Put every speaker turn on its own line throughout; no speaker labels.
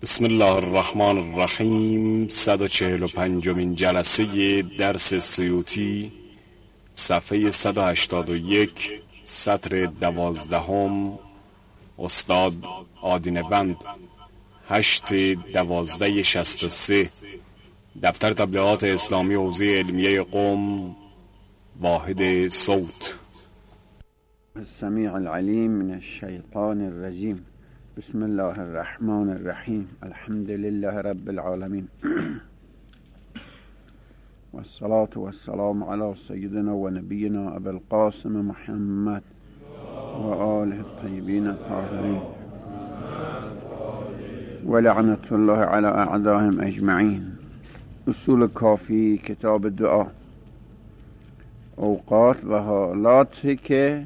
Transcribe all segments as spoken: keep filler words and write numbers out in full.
بسم الله الرحمن الرحیم. صد و چهل و پنجمین جلسه درس سیوطی، صفحه صد و هشتاد و یک، سطر دوازدهم. استاد آدینه بند، هشت دوازده شست و سه، دفتر تبلیغات اسلامی حوزه علمیه قم، واحد صوت.
السمیع العلیم من الشیطان الرجیم. بسم الله الرحمن الرحیم. الحمد لله رب العالمین والصلاة والسلام على سیدنا و نبینا ابی القاسم محمد و آله الطیبین الطاهرین و لعنت الله علی اعدائهم اجمعین. اصول کافی، کتاب دعا. اوقات و حالاتی که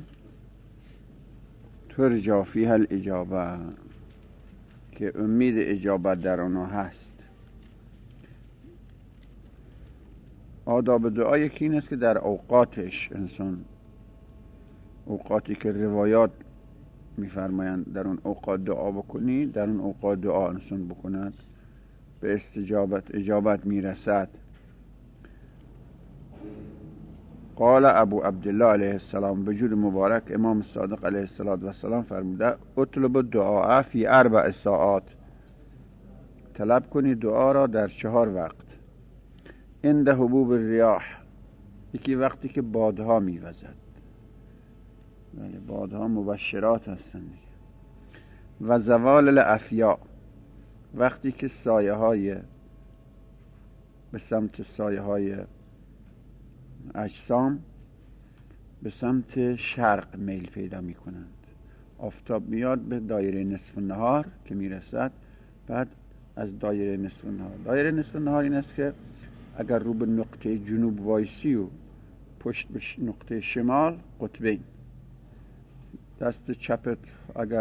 ترجا فیها الاجابه، که امید اجابت در آنها هست. آداب دعا یکی این است که در اوقاتش انسان، اوقاتی که روایات میفرمایند در اون اوقات دعا بکنی، در اون اوقات دعا انسان بکند، به استجابت اجابت میرسد. قال ابو عبدالله علیه السلام، وجود مبارک امام صادق علیه السلام فرموده: اطلب الدعاء فی اربع ساعات، طلب کنی دعا را در چهار وقت. عند هبوب الریاح، یکی وقتی که بادها میوزد، ولی بادها مبشرات هستند. و زوال الافیا، وقتی که سایه های به سمت سایه های اجسام به سمت شرق میل پیدا می کنند. آفتاب میاد به دایره نصف النهار که میرسد، بعد از دایره نصف النهار، دایره نصف النهار این است که اگر رو به نقطه جنوب وایسی و پشت به نقطه شمال، قطبین، دست چپت اگر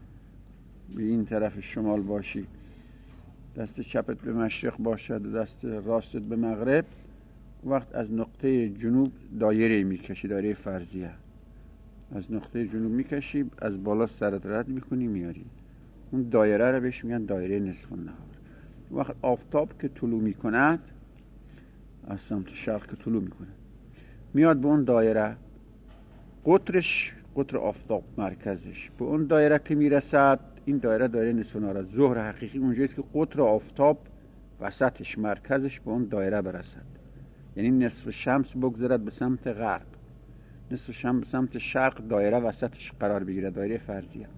به این طرف شمال باشی، دست چپت به مشرق باشد و دست راستت به مغرب، وقت از نقطه جنوب دایره میکشی، دایره فرضیه، از نقطه جنوب میکشی، از بالا سرت رد میکنی میاری، اون دایره رو بهش میگن دایره نصف النهار. وقت آفتاب که طلوع میکند، از سمت شرق که طلوع میکنه، میاد به اون دایره، قطرش قطر آفتاب مرکزش به اون دایره که میرسد، این دایره دایره نصف النهار. ظهر حقیقی اونجاییست که قطر آفتاب وسطش، مرکزش به اون دایره برسد، یعنی نصف شمس بگذرد به سمت غرب، نصف شمس به سمت شرق، دایره وسطش قرار بگیره، دایره فرضیه.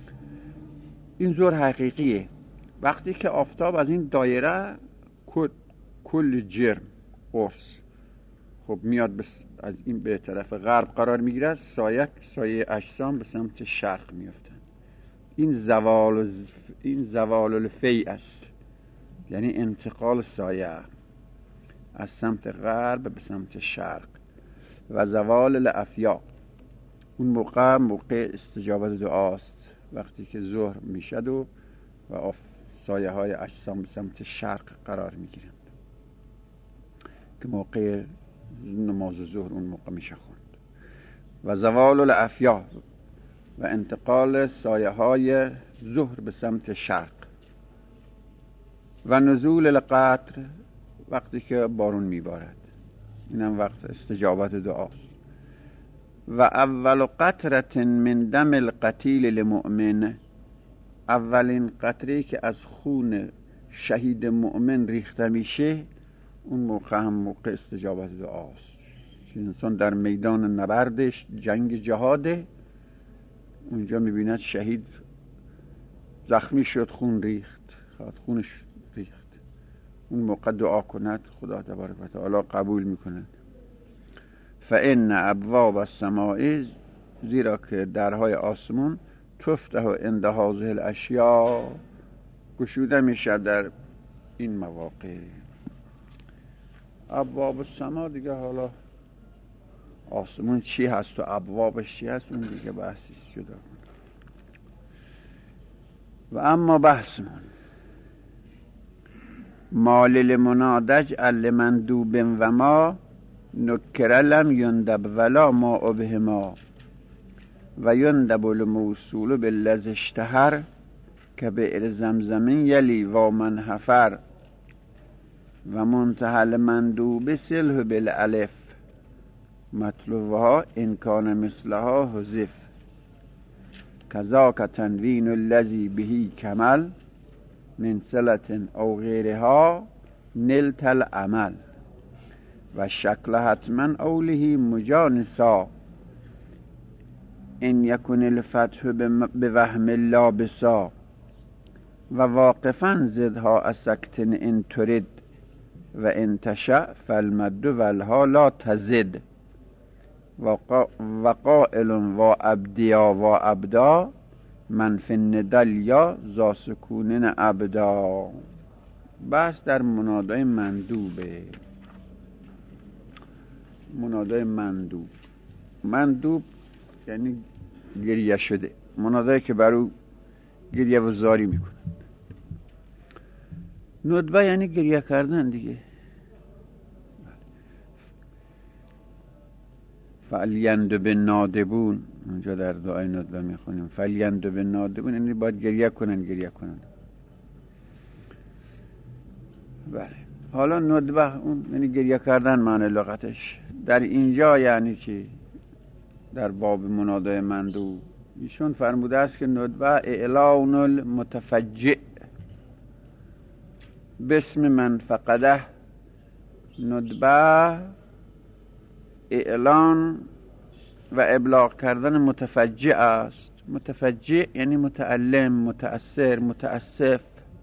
این ظهر حقیقیه. وقتی که آفتاب از این دایره کل جرم قرص خب میاد از این به طرف غرب قرار میگیره، سایه سایه اجسام به سمت شرق میفتن. این زوال این زوال الفی است، یعنی انتقال سایه از سمت غرب به سمت شرق. و زوال الافیا، اون موقع موقع استجابت دعاست، وقتی که ظهر میشد و و سایه های اجسام به سمت شرق قرار میگیرند، که موقع نماز ظهر اون موقع میشه خوند. و زوال الافیا، و انتقال سایه های ظهر به سمت شرق. و نزول القطر، وقتی که بارون میبارد، اینم وقت استجابت دعاست. و اول قطره من دم القتیل لمؤمن، اولین قطره که از خون شهید مؤمن ریخته میشه، اون موقع هم موقع استجابت دعاست. که انسان در میدان نبردش، جنگ جهاده، اونجا میبیند شهید زخمی شد، خون ریخت، خواهد خونش ریخت، اون موقع دعا کند، خدا تبارک و تعالی قبول میکند. فان ابواب السماء، زیرا که درهای آسمان، تفتح عند هذه الاشیاء، گشوده میشه در این مواقع. ابواب السماء دیگه، حالا آسمان چی هست و ابوابش چی هست، اون دیگه بحثی جدا. و اما بحثمون ما للمنادج لمندوب و ما نکر لم یندب ولا ما ابهما، و یندب الموصول بالذی اشتهر که بئر زمزم یلی و من حفر و منتهل مندوب سله بالالف مطلوبها ان کان مثلها حذف کذاک تنوین الذی به کمل من صلة او غیرها نلت العمل و شکل حتما اوله مجانسا ان یکن الفتح بوهم لابسا و واقفا زدها اسکتن ان ترد و ان تشاء فالمد والها لا تزد و قائل و ابدیا و ابدا من فی الندل یا ذا سکونن ابدا. بس در منادای مندوبه. منادای مندوب، مندوب یعنی گریه شده، منادایی که برو گریه و زاری میکنه. ندبه یعنی گریه کردن دیگه. فالیندب نادبون، اونجا در دعای ندبه میخونیم فالیندب نادبون، یعنی باید گریه کنن گریه کنن. بله. حالا ندبه اون یعنی گریه کردن معنی لغتش. در اینجا یعنی چی؟ در باب منادای مندوب ایشون فرموده است که ندبه اعلان المتفجع باسم من فقده. ندبه اعلان و ابلاغ کردن متفجع است. متفجع یعنی متألم، متأثر، متأسف.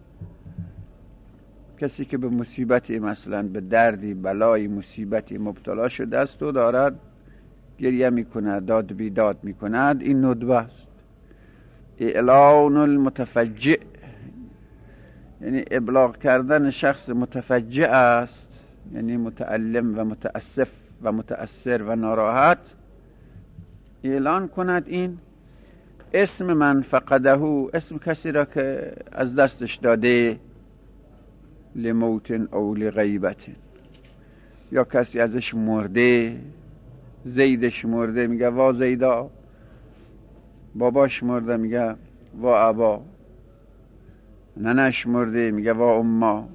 کسی که به مصیبتی، مثلا به دردی، بلایی، مصیبتی مبتلا شده است و دارد گریه میکند، داد بیداد میکند، این ندبه است. اعلان المتفجع یعنی ابلاغ کردن شخص متفجع است، یعنی متألم و متأسف و متأثر و ناراحت، اعلان کند این اسم من فقده، اسم کسی را که از دستش داده، لموت او لغیبت، یا کسی ازش مرده، زیدش مرده میگه وا زیدا، باباش مرده میگه وا ابا، ننش مرده میگه وا اما،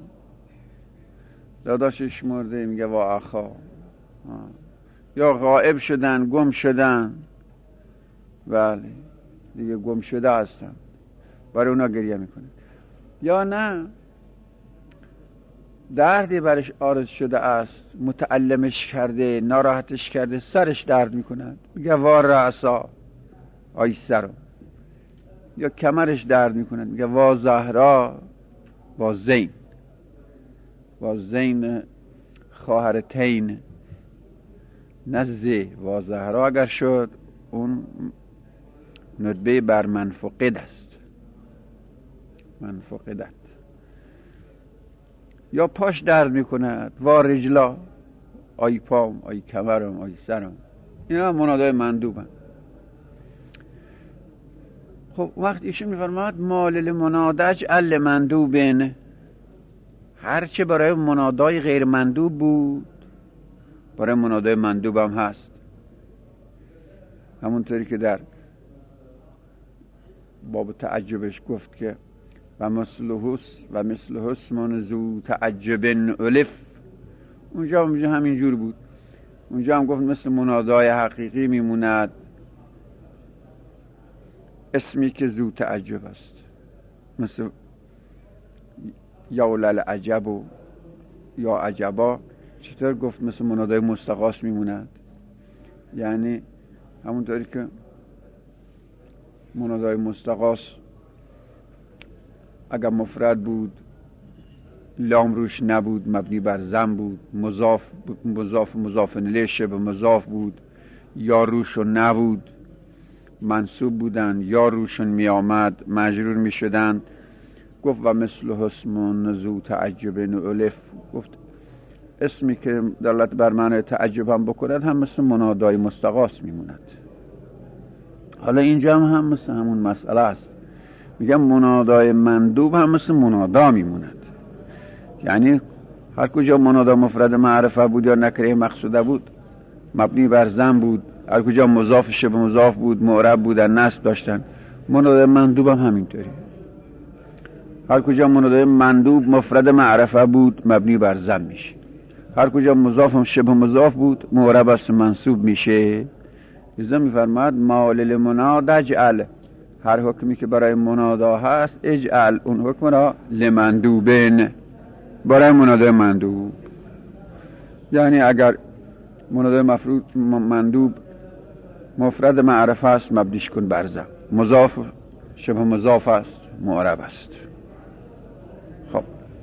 داداشش مرده میگه وا اخا، یا غائب شدن، گم شدن، بله دیگه گم شده هستن، برای اونا گریه میکنه. یا نه دردی برش عارض شده است، متألمش کرده، ناراحتش کرده، سرش درد میکند، میگه وا رأسا، آی سرم. یا کمرش درد میکند، میگه وا زهرا، وا زین، وا زین خواهر تین، نزه وا زهرا اگر شد اون ندبه بر من فقد است، من فقدت. یا پاش درد میکند، وا رجلا، آی پام، آی کمرم، آی سرم. اینا منادای مندوبن. خب وقت ایشون میفرماد مال منادج ال مندوبن، هرچه برای منادای غیر مندوب بود برای منادای مندوب هم هست. همونطوری که در باب تعجبش گفت که و مثل حس و مثل حسمون زو تعجبن الف، اونجا اونجا همین جور بود. اونجا هم گفت مثل منادای حقیقی میموند اسمی که زو تعجب است، مثل یا لل عجب و یا عجبا. چطور گفت مثل منادای مستغاث میموند؟ یعنی همونطوری که منادای مستغاث اگر مفرد بود، لام روش نبود، مبنی بر ضم بود، مضاف مضاف مضاف الیه شبه مضاف بود، یا روشون نبود، منصوب بودن، یا روشون می آمد، مجرور می شدن. گفت و مثل حسم نزو تعجب نولف، گفت اسمی که دلالت بر معنی تعجب هم بکند هم مثل منادای مستغاث می موند. حالا اینجا هم, هم مثل همون مسئله است، میگم منادای مندوب هم مثل منادا میموند. یعنی هر کجا منادا مفرد معرفه بود یا نکره مقصوده بود، مبنی بر ضم بود، هر کجا مضاف شبه مضاف بود، معرب بودن، نصب داشتن، منادای مندوب هم همینطوری. هر کجا منادای مندوب مفرد معرفه بود مبنی بر ضم میشه. هر کجا مضاف هم شبه مضاف بود معرب است منصوب میشه. ازا میفرماد ما للمنادى اجعل، هر حکمی که برای منادا هست اجعل اون حکم را لمندوبن، برای منادای مندوب. یعنی اگر منادای مفروض مندوب مفرد معرفه است مبنیش کن بر ضم، مضاف شبه مضاف است معرب است. خب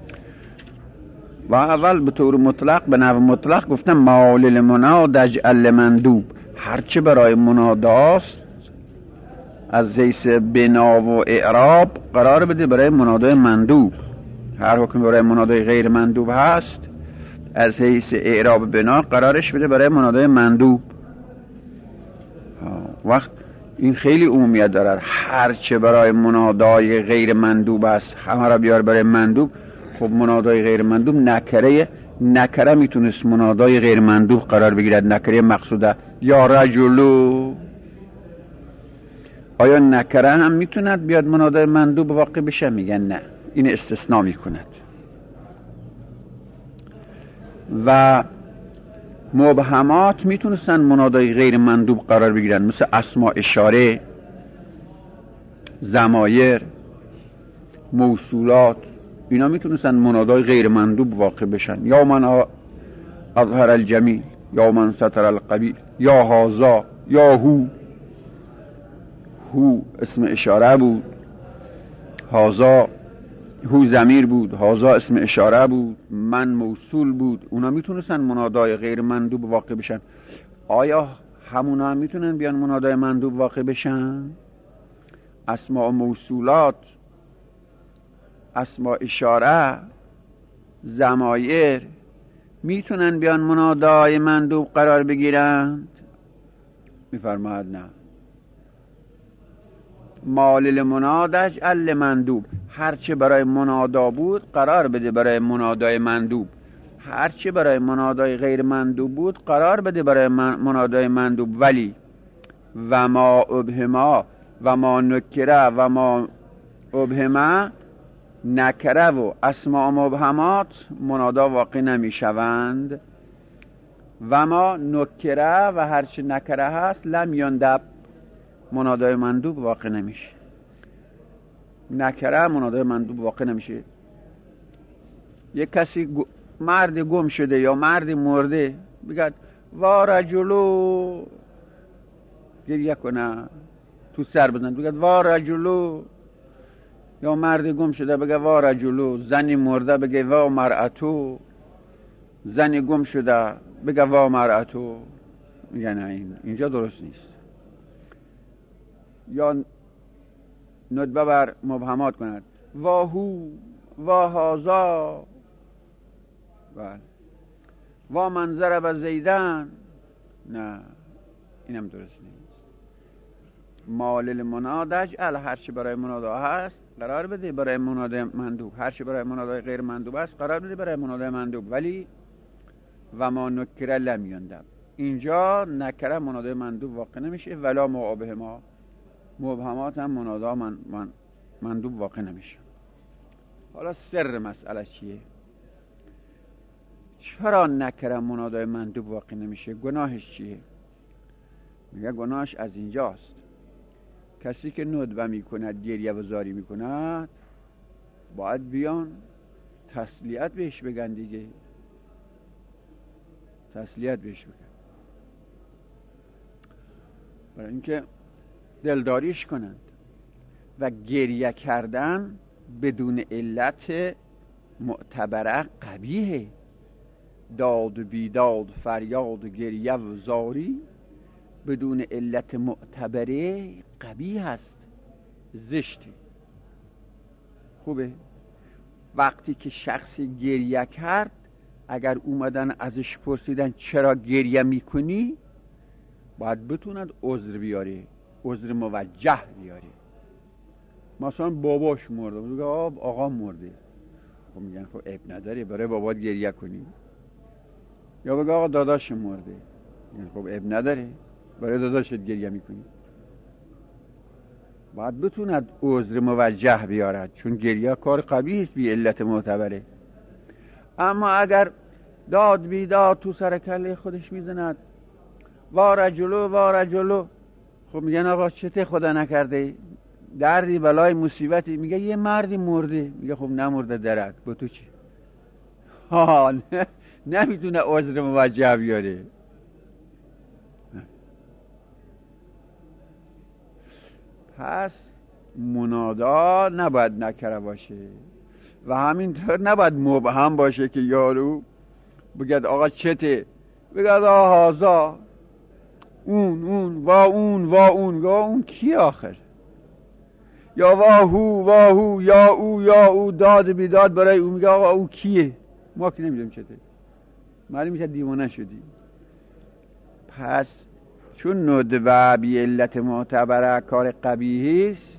و اول به طور مطلق به نحو مطلق گفتم ما للمنادى اجعل لمندوب، هرچه برای مناداست از حیث بنا و اعراب قرار بده برای منادای مندوب. هر حکم برای منادای غیر مندوب هست از حیث اعراب بنا قرارش بده برای منادای مندوب. وقت این خیلی عمومیت دارد، هرچه برای منادای غیر مندوب است همه را بیار برای مندوب. خب منادای غیر مندوب نکره، نکره میتونست منادای غیر مندوب قرار بگیرد، نکره مقصوده یا رجلو. آیا نکره هم میتوند بیاد منادای مندوب واقع بشه؟ میگن نه، این استثناء میکند. و مبهمات میتونستن منادای غیر مندوب قرار بگیرن، مثل اسماء اشاره، ضمایر، موصولات، اینا میتونستن منادای غیر مندوب واقع بشن. یا من اظهر الجمیل، یا من ستر القبیح، یا هازا، یا هو. هو اسم اشاره بود، هازا هو ضمیر بود، هازا اسم اشاره بود، من موصول بود. اونا میتونستن منادای غیر مندوب واقع بشن. آیا همونا هم میتونن بیان منادای مندوب واقع بشن؟ اسماء موصولات، اسماء اشاره، ضمایر میتونن بیان منادای مندوب قرار بگیرند؟ میفرماید نه. ما للمنادى اجعل لمندوب، هرچه برای منادا بود قرار بده برای منادای مندوب، هرچه برای منادای غیر مندوب بود قرار بده برای منادای مندوب. ولی و ما ابهما و ما نکره و ما ابهما، نکره و اسماء مبهمات منادا واقع نمی شوند. و ما نکره و هرچه نکره هست لم یندب، منادای مندوب واقع نمیشه. نکره منادای مندوب واقع نمیشه. یک کسی مرد گم شده یا مرد مرده بگد وا رجلو، گریه کنه تو سر بزن بگد وا رجلو، یا مرد گم شده بگه وا رجلو، زنی مرده بگه وا مرأتو، زنی گم شده بگه وا مرأتو. میگه نه این اینجا درست نیست. یا ندبه بر مبهمات کند وا هو، وا هازا، بله، وا منظر به زیدن. نه اینم درست نیست. ما للمنادى اجعل، هرچی برای منادا هست قرار بده برای منادای مندوب، هرچی برای منادای غیر مندوب است قرار بده برای منادای مندوب. ولی و ما نکره لم یندب، اینجا نکره منادای مندوب واقع نمیشه. ولا ما ابهما، مبهمات هم منادا من من مندوب واقع نمیشه. حالا سر مسئله چیه؟ چرا نکره منادای مندوب واقع نمیشه؟ گناهش چیه؟ میگه گناهش از اینجاست. کسی که ندبه میکند، گریه و زاری میکند، باید بیان تسلیت بهش بگن دیگه، تسلیت بهش بگن، برای اینکه دلداریش کنند. و گریه کردن بدون علت معتبره قبیحه. داد و بیداد، فریاد و گریه و زاری بدون علت معتبره قبیح است، زشته. خوبه؟ وقتی که شخصی گریه کرد اگر اومدن ازش پرسیدن چرا گریه میکنی، باید بتوند عذر بیاره، عذر موجه بیاره. مثلا باباش مرده، بگه آقا مرده، خب میگن خب عیب نداره برای بابات گریه کنی. یا بگه آقا داداش مرده، میگن خب عیب نداره برای داداشت گریه میکنی. باید بتوند عذر موجه بیارد، چون گریه کار قبیح است بی علت معتبره. اما اگر داد بیداد تو سر کله خودش میزند، وا رجلو وا رجلو، خب میگن آقا چته خدا نکرده دردی بلای مصیبتی، میگه یه مردی مرده، میگه خب نمرده درک با تو چی؟ ها نه نمیتونه عذر موجه بیاره. پس منادا نباید نکره باشه و همینطور نباید مبهم باشه که یارو بگد آقا چته، بگد آقا هازا اون اون وا اون وا اون وا اون کی آخر، یا واهو واهو یا او یا او، داد بیداد برای او، میگه آقا او کیه، ما که نمیدونیم چته، معلوم میشه دیوانه شدی. پس چون ندبه بی علت معتبره کار قبیحی است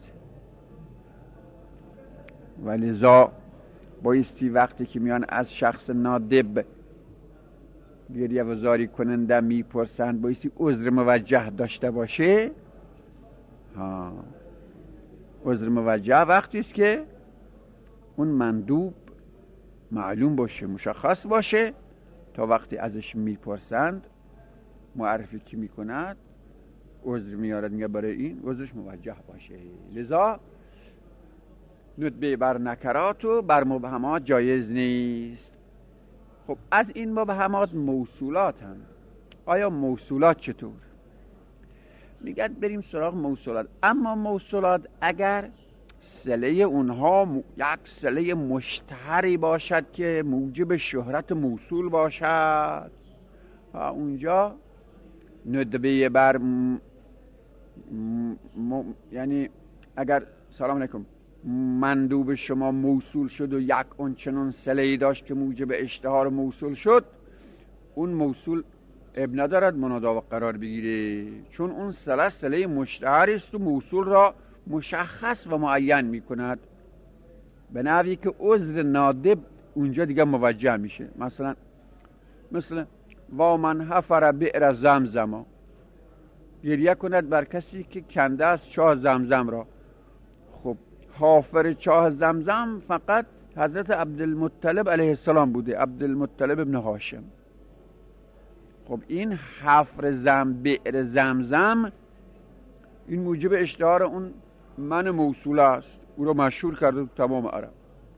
و لذا بایستی وقتی که میان از شخص نادب گریه و زاری کننده میپرسند بایستی عذر موجه داشته باشه. ها عذر موجه وقتی است که اون مندوب معلوم باشه، مشخص باشه، تا وقتی ازش میپرسند معرفی که میکند عذر میارد، میگه برای این عذرش موجه باشه. لذا ندبه بر نکرات و بر مبهمات جایز نیست. خب از این مبهمات موصولات هم. آیا موصولات چطور؟ میگه بریم سراغ موصولات. اما موصولات اگر صله اونها م... یک صله مشتهری باشد که موجب شهرت موصول باشد، اونجا ندبه بر م... م... یعنی اگر سلام علیکم مندوب شما موصول شد و یک اون چنون صله‌ای داشت که موجب اشتهار موصول شد، اون موصول اب ندارد منادا و قرار بگیره، چون اون صله صله مشتهری است و موصول را مشخص و معین میکند، به نحوی که عذر نادب اونجا دیگه موجه میشه. مثلا مثلا و من حفر بئر زمزم، گریه کند بر کسی که کنده است چاه زمزم را. خب حافر چاه زمزم فقط حضرت عبدالمطلب علیه السلام بوده، عبدالمطلب ابن هاشم. خب این حفر زم بئر زمزم این موجب اشتهار اون من موصول است، او را مشهور کرده تمام عرب.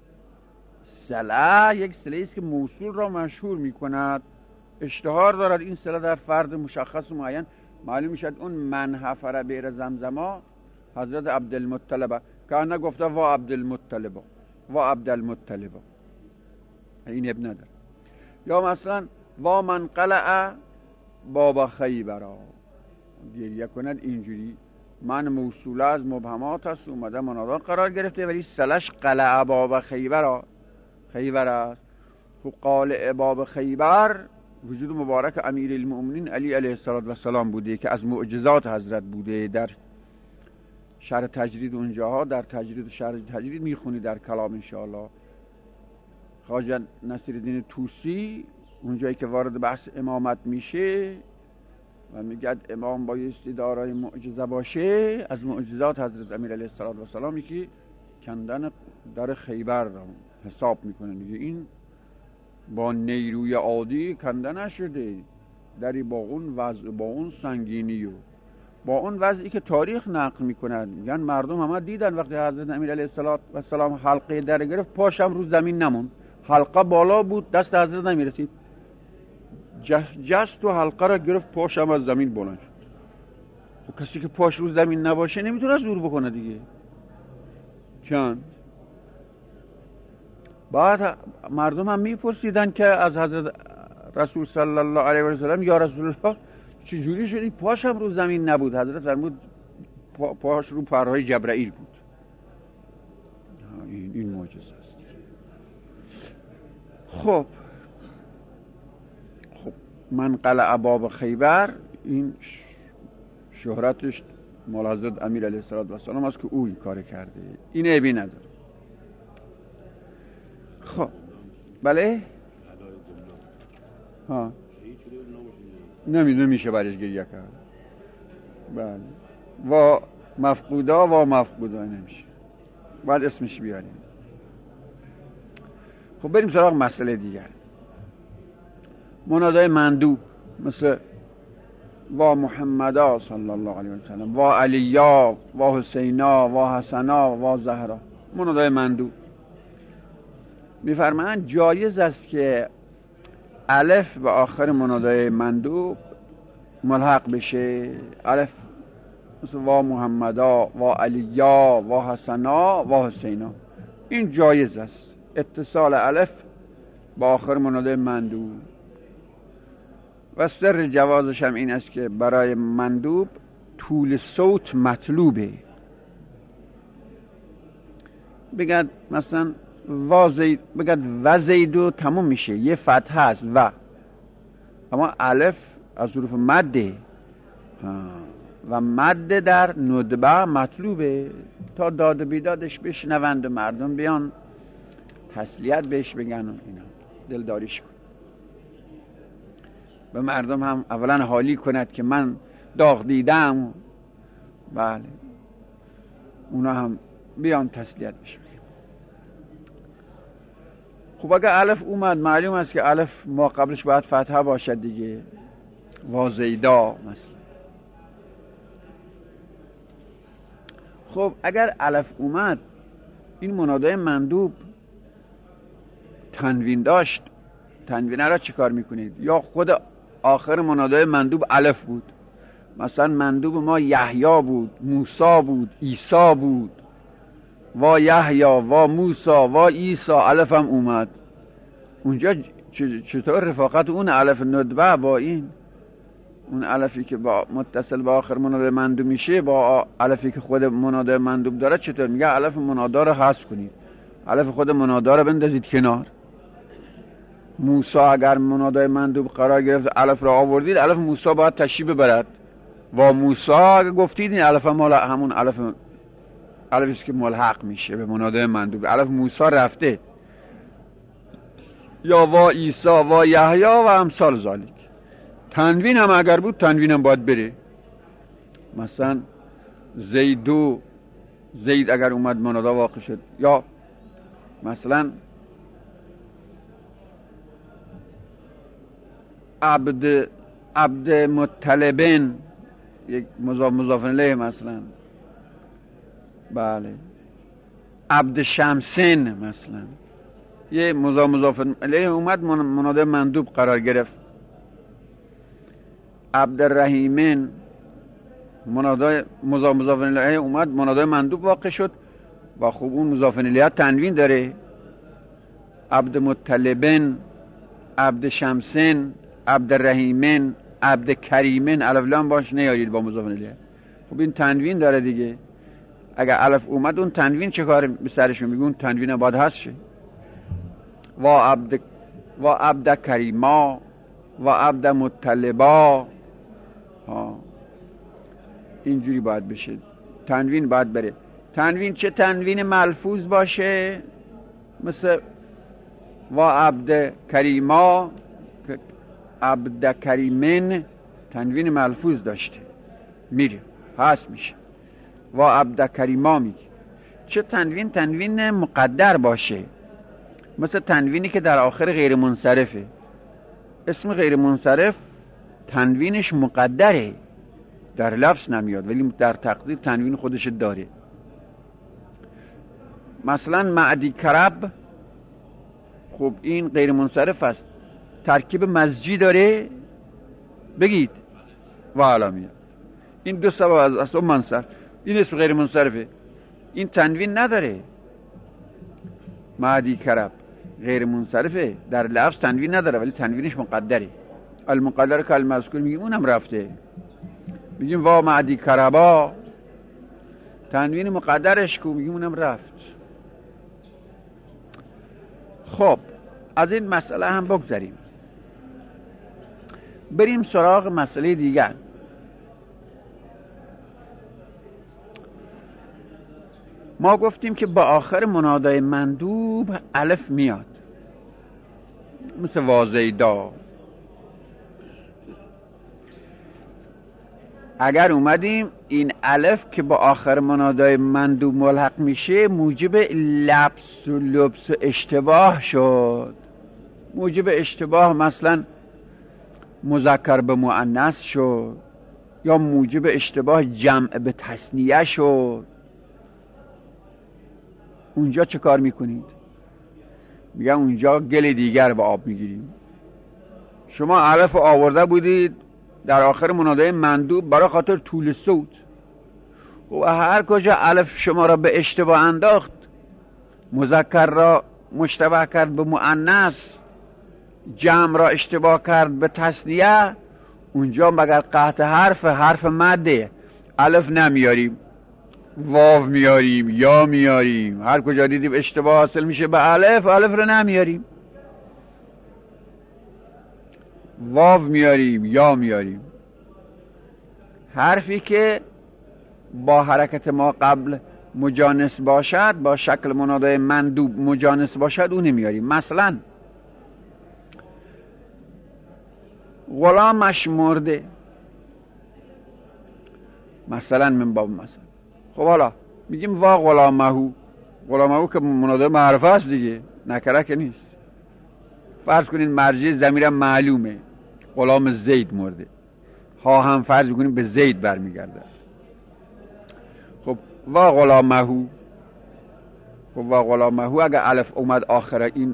صله یک صله است که موصول را مشهور میکند، اشتهار دارد این صله در فرد مشخص و معین. معلوم میشد اون من حفر بئر زمزم حضرت عبدالمطلب، که انا گفته و عبدالمطلب و عبدالمطلب، این ابن نداره. یا مثلا و من قلع باب خیبرا، گریه کند اینجوری، من موصوله از مبهمات است، اومده منادا قرار گرفته ولی سلش قلع باب خیبرا، خیبر است. خب قالع باب خیبر وجود مبارک امیر المؤمنین علی علیه السلام بوده که از معجزات حضرت بوده. در شرح تجرید اونجاها در تجرید و شرح تجرید میخونی در کلام انشاءالله. خواجه نصیرالدین طوسی اونجایی که وارد بحث امامت میشه و میگه امام بایستی دارای معجزه باشه، از معجزات حضرت امیر علیه السلام که کندن در خیبر را حساب میکنه، میگه این با نیروی عادی کنده نشده، دری با اون وضع با اون سنگینی و با اون وضعی که تاریخ نقل میکنن. میگن مردم همه دیدن وقتی حضرت امیر علیه السلام حلقه در گرفت پاشم رو زمین نمون، حلقه بالا بود دست حضرت نمیرسید، جست و حلقه را گرفت پاشم از زمین بلند شد. خب کسی که پاش رو زمین نباشه نمیتونه زور بکنه دیگه. چند بعد مردم هم میپرسیدن که از حضرت رسول صلی الله علیه و سلم یا رسول الله چجوری شدی پاش هم رو زمین نبود؟ حضرت فرمود پا پاش رو پرهای جبرائیل بود. این, این معجزه است. خب خب من قلع باب خیبر این شهرتش مال حضرت امیر علیه السلام است که او این کار کرده، این عیبی نداره. خب بله ها نمی نمیشه برش گریه کرد. بله و مفقودا و مفقودا نمیشه، باید اسمش بیاریم. خب بریم سراغ مسئله دیگر. منادای مندوب مثل و محمدا صلی الله علیه و سلم و علیا و حسینا و حسنا و زهرا، منادای مندوب. میفرمایند جایز است که الف به آخر منادای مندوب ملحق بشه، الف مثل و محمدا و علیا و حسنا و حسینا، این جایز است، اتصال الف با آخر منادای مندوب. و سر جوازش هم این است که برای مندوب طول صوت مطلوبه. بگد مثلا و زید، بگد و زیدو تموم میشه، یه فتحه است و، اما الف از حروف مده و مده در ندبه مطلوبه تا داد و بیدادش بشنوند و مردم بیان تسلیت بهش بگن و اینا دلداریش کن، به مردم هم اولا حالی کند که من داغ دیدم، بله اونا هم بیان تسلیت بهش بگن. خب اگه الف اومد معلوم است که الف ما قبلش باید فتحه باشد دیگه، وازیدا مثلا. خب اگر الف اومد این منادای مندوب تنوین داشت، تنوینه را چی کار میکنید؟ یا خود آخر منادای مندوب الف بود، مثلا مندوب ما یحیی بود، موسی بود، عیسی بود، و یحیی و موسی و عیسی، الف هم اومد اونجا، چطور رفاقت اون الف ندبه با این اون الفی که با متصل با آخر منادای مندوب میشه با الفی که خود منادای مندوب داره، چطور؟ میگه الف منادا رو حذف کنید، الف خود منادا رو بندازید کنار. موسی اگر منادای مندوب قرار گرفت الف را آوردید، الف موسی باید تشریف ببرد، و موسی اگر گفتید این الف مال همون الف الفیست که ملحق میشه به منادای مندوب، الف موسی رفته. یا و عیسی و یحیی و امثال ذالک. تنوین هم اگر بود تنوین هم باید بره، مثلا زیدو، زید اگر اومد منادا واقع شد، یا مثلا عبد عبد مطلبن، یک مضاف مضاف الیه مثلا، بله عبد شمسن مثلا، یه مضاف مضاف الیه اومد منادای مندوب قرار گرفت. عبد الرحیمن منادای مضاف مضاف الیه اومد منادای مندوب واقع شد و خوب اون مضاف الیه تنوین داره. عبد مطلبن، عبد شمسن، عبد الرحیمن، عبد کریمن، الف لام باش نیارید با مضاف الیه، خب این تنوین داره دیگه. اگر الف اومد اون تنوین چه کار به سرش میگه؟ اون تنوین باید هست شه. و عبد و عبد کریما و عبد مطلبا، ها اینجوری باید بشه، تنوین باید بره. تنوین چه تنوین ملفوظ باشه، مثل و عبد کریما، عبد کریمن تنوین ملفوظ داشته میره هست میشه، و عبد کریما میگه. چه تنوین تنوین مقدر باشه، مثل تنوینی که در آخر غیر منصرفه، اسم غیر منصرف تنوینش مقدره، در لفظ نمیاد ولی در تقدیر تنوین خودش داره. مثلا معدی کرب، خب این غیر منصرف است، ترکیب مزجی داره، بگید و علامیه، این دو سبب از اصلا منصرف، این اسم غیر منصرفه، این تنوین نداره. معدی کرب غیر منصرفه، در لفظ تنوین نداره ولی تنوینش مقدره. المقدر که المذکور میگیم اونم رفته، میگیم وا معدی کربا، تنوین مقدرش کو، میگیم اونم رفت. خب از این مسئله هم بگذاریم، بریم سراغ مسئله دیگر. ما گفتیم که با آخر منادای مندوب الف میاد، مثل وازیدا. اگر اومدیم این الف که با آخر منادای مندوب ملحق میشه موجب لبس و لبس و اشتباه شد. موجب اشتباه مثلا مذکر به مؤنث شد، یا موجب اشتباه جمع به تثنیه شد. اونجا چه کار میکنید؟ میگن اونجا گل دیگر به آب میگیریم. شما الف آورده بودید در آخر منادای مندوب برای خاطر طول صوت، و هر کجا الف شما را به اشتباه انداخت، مذکر را مشتبه کرد به مؤنث، جمع را اشتباه کرد به تثنیه، اونجا مگر قطع حرف حرف مده الف نمیاریم، واو میاریم، یا میاریم. هر کجا دیدیم اشتباه حاصل میشه به الف، الف رو نمیاریم، واو میاریم، یا میاریم. حرفی که با حرکت ما قبل مجانس باشد، با شکل منادای مندوب مجانس باشد، اون میاریم. مثلا غلامش مرده، مثلا من باب مثلا. خب حالا میگیم وا غلامهو. غلامهو که منادای معرفه است دیگه، نکره که نیست. فرض کنین مرجع ضمیرم معلومه، غلام زید مرده، ها هم فرض کنین به زید برمیگرده. خب وا غلامهو. خب وا غلامهو اگه الف اومد آخر این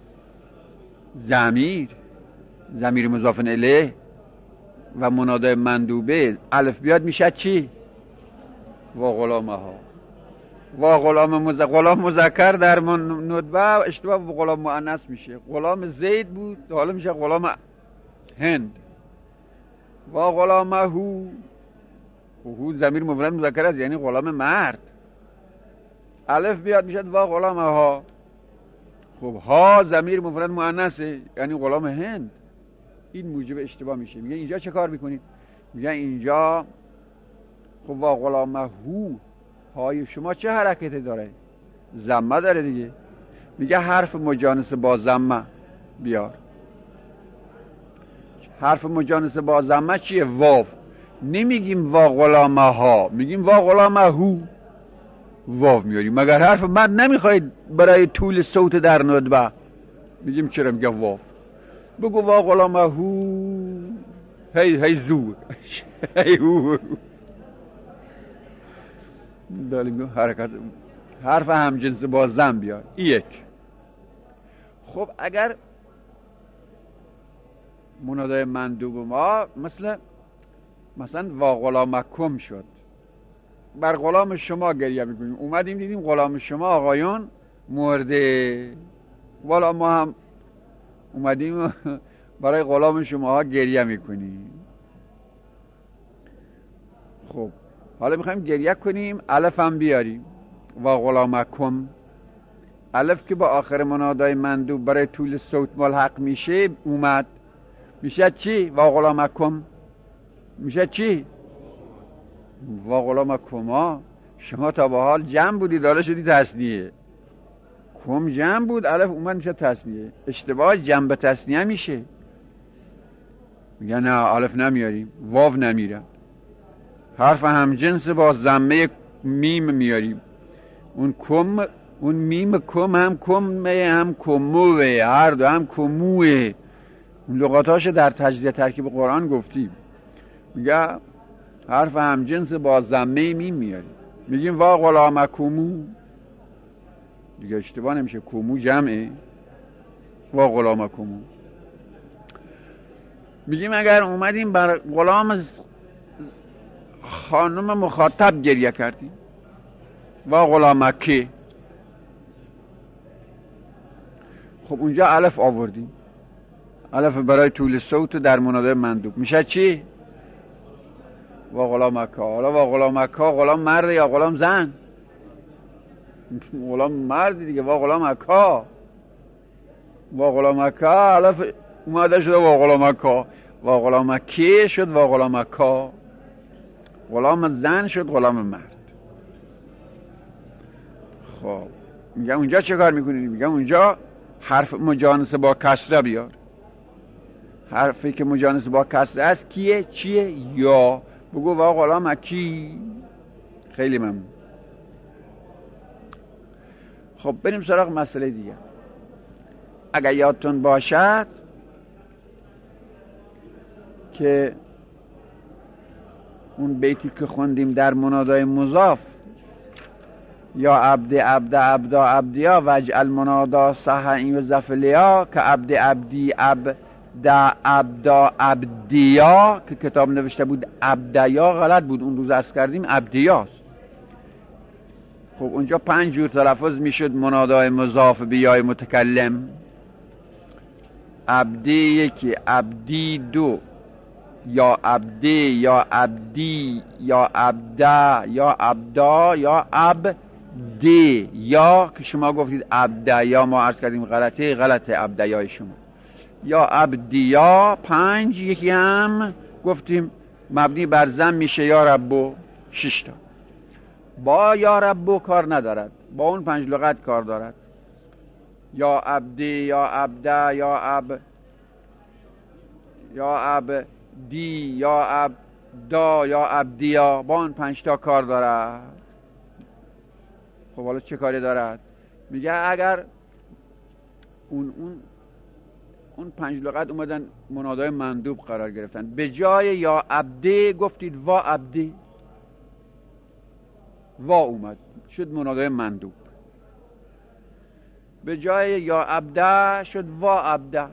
ضمیر، ضمیر مضاف الیه و منادای مندوبه الف بیاد، میشه چی؟ وا غلامها. وا غلام مذکر، غلام مذکر در ندبه اشتباه به غلام مؤنث میشه. غلام زید بود حالا میشه غلام هند. وا غلامهو، هو ضمیر مفرد مذکر است یعنی غلام مرد. الف بیاد میشه وا غلامها. خب ها ضمیر مفرد مؤنثه یعنی غلام هند. این موجب اشتباه میشه. میگه اینجا چه کار میکنید؟ میگه اینجا خب وا غلامهو، های شما چه حرکتی داره؟ ضمه داره دیگه. میگه حرف مجانس با ضمه بیار. حرف مجانس با ضمه چیه؟ واو. نمیگیم وا غلامها، میگیم وا غلامهو، واو میاریم. مگر حرف مد نمیخواید برای طول صوت در ندبه؟ میگیم چرا؟ میگه واو. بگو وا غلامهو، هی هی زو هی هو. داریم حرکت حرف همجنس با ضم بیار. یک. خب اگر منادای مندوب ما مثل مثلا وا غلامکم شد، بر غلام شما گریه میکنیم، اومدیم دیدیم غلام شما آقایون مرده، والا ما هم اومدیم برای غلام شما ها گریه میکنیم. خب حالا میخوایم گریه کنیم، الف هم بیاریم. وا غلامکم، الف که با آخر منادای مندوب برای طول صوت ملحق میشه اومد، میشه چی؟ وا غلامکم. میشه چی؟ وا غلامکما. شما تا به حال جمع بودید حالا شدی تثنیه. کم جمع بود، الف اومد میشه تثنیه. اشتباه جمع به تثنیه میشه. میگه نه الف نمیاریم، واو نمیرم. حرف همجنس با ضمه میم میاریم. اون کم، اون میم کم هم کمه هم کموه، هر دو هم کموه. اون لغاتاش در تجزیه ترکیب قرآن گفتیم. میگه حرف همجنس با ضمه میم میاریم. میگیم وا غلامکمو، دیگه اشتباه نمیشه، کمو جمعه، وا غلامکمو. میگیم اگر اومدیم بر غلام خانم مخاطب گریه کردیم، وا غلامکه. خب اونجا الف آوردیم، الف برای طول صوت در منادای مندوب میشه چی؟ وا غلامکا. حالا وا غلامکا غلام مرد یا غلام زن؟ غلام مرد دیگه، وا غلامکا. وا غلامکا الف اومده شده وا غلامکا. وا غلامکی شد وا غلامکا. غلام زن شد غلام مرد. خب میگم اونجا چه کار میکنید؟ میگم اونجا حرف مجانس با کسره بیار. حرفی که مجانس با کسره است کیه؟ چیه؟ یا. بگو وا غلام کی. خیلی ممنون. خب بریم سراغ مسئله دیگه. اگر یادتون باشد که اون بیتی که خوندیم در منادای مضاف، یا عبد عبد عبدا عبدیا وجعل منادا صح این و زفلیا که عبد عبدی عبد عبدا عبدیا، که کتاب نوشته بود عبدیا غلط بود، اون روز عرض کردیم عبدیاست. خب اونجا پنج جور تلفظ میشد منادای مضاف بیای متکلم. عبدی یکی، عبدی دو، یا عبدی یا عبدی یا عبدا یا عبدا یا عبدی، یا که شما گفتید عبدا، یا ما عرض کردیم غلطه غلطه عبدیای شما، یا عبدیا پنج. یکی هم گفتیم مبنی بر ضم میشه یا ربو، شش تا. با یا ربو کار ندارد، با اون پنج لغت کار دارد. یا عبدی یا عبدا یا عب یا عبدی یا عبدا یا عبدیا، با اون پنج تا کار دارد. خب حالا چه کاری دارد؟ میگه اگر اون اون اون پنج لغت اومدن منادای مندوب قرار گرفتن، به جای یا عبدی گفتید وا عبدی، وا اومد شد منادای مندوب. به جای یا عبدا شد وا عبدا.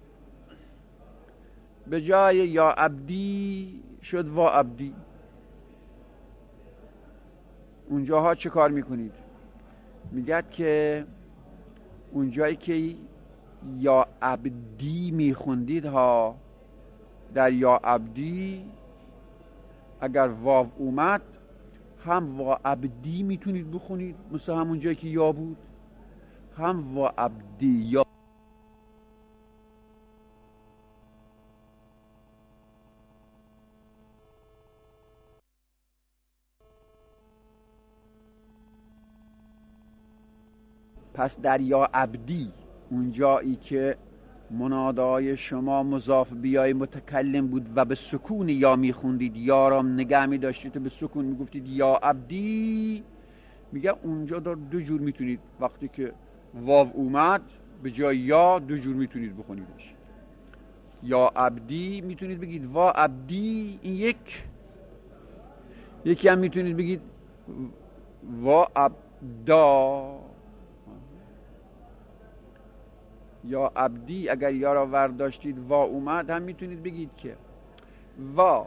به جای یا عبدی شد وا عبدی. اونجاها چه کار میکنید؟ میگد که اونجایی که یا عبدی میخوندید ها، در یا عبدی اگر واو اومد هم وا عبدی میتونید بخونید مثل همون جایی که یا بود، هم وا عبدی یا. پس در یا عبدی اونجایی که منادای شما مضاف بیای متکلم بود و به سکون یا میخوندید، یا را نگه میداشتید و به سکون میگفتید یا عبدی، میگه اونجا در دو جور میتونید، وقتی که واو اومد به جای یا دو جور میتونید بخونیدش. یا عبدی میتونید بگید وا عبدی، این یک. یکی هم میتونید بگید وا عبدا. یا عبدی اگر یا را ورداشتید وا اومد هم میتونید بگید که وا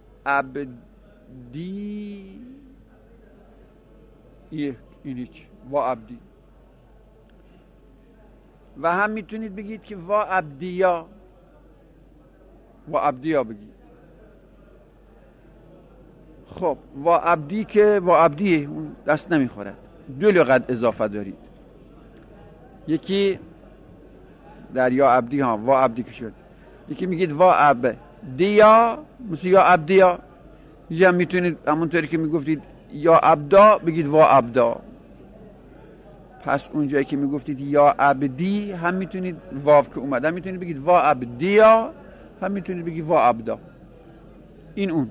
عبدی، این هیچ، وا عبدی. و هم میتونید بگید که وا عبدیا، وا عبدیا بگید. خب وا عبدی که وا عبدی اون دست نمیخورد، دو لغت اضافه دارید. یکی در یا عبدی ها وا عبدی که شد، یکی میگید وا عبدیا مثل یا عبدیا. یا میتونید همونطوری که میگفتید یا عبدا بگید وا عبدا. پس اونجایی که میگفتید یا عبدی هم میتونید واو که اومد هم میتونید بگید وا عبدیا، هم میتونید بگید وا عبدا. این اون.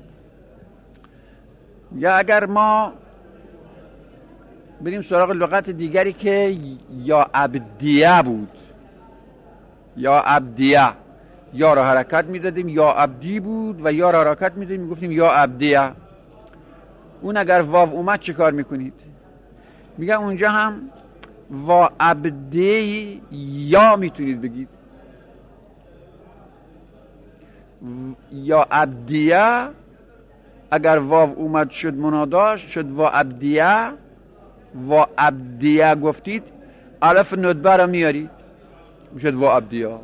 یا اگر ما بریم سراغ لغت دیگری که یا عبدیه بود، یا عبدیه، یا را حرکت میدادیم یا عبدی بود و یا را حرکت میدادیم میگفتیم یا عبدیه. اون اگر واو اومد چه کار میکنید؟ میگه اونجا هم وا عبدی یا میتونید بگید، یا عبدیه اگر واو اومد شد مناداش شد وا عبدیه. وا عبدیه گفتید الف ندبه را میارید میشد وا عبدیه.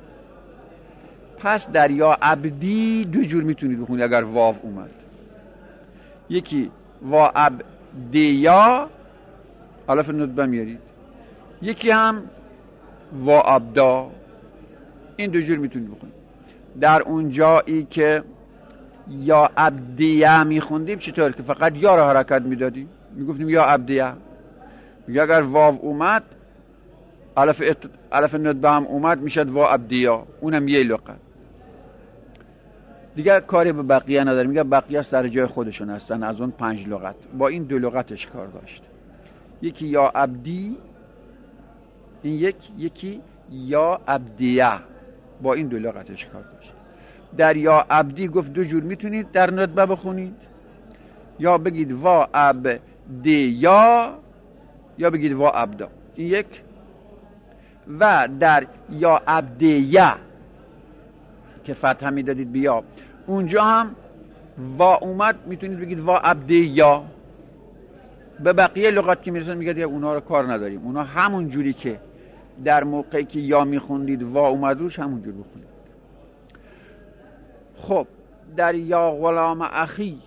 پس در یا عبدی دو جور میتونید بخونید اگر واو اومد. یکی وا عبدیا الف ندبه میارید، یکی هم وا عبدا. این دو جور میتونید بخونید. در اون جایی که یا عبدیه میخوندیم چطور؟ که فقط یا را حرکت میدادیم میگفتیم یا عبدیه. میگه اگر واو اومد الف ات... الف ندبه هم اومد میشد وا عبدیا، اونم یه لغت. دیگه کاری به بقیه نداره، میگه بقیه سر جای خودشون هستن از اون پنج لغت. با این دو لغتش کار داشت، یکی یا عبدی، این یک یکی یا عبدیه، با این دو لغتش کار داشت. در یا عبدی گفت دو جور میتونید در ندبه بخونید، یا بگید وا عبدیا یا بگید وا عبدا، این یک. و در یا عبدیه که فتحه میدادید بیا، اونجا هم وا اومد میتونید بگید وا عبدیا. به بقیه لغات که میرسن میگه اونا رو کار نداریم، اونا همون جوری که در موقعی که یا میخوندید وا اومد روش همون جور بخونید. خب در یا غلام اخی،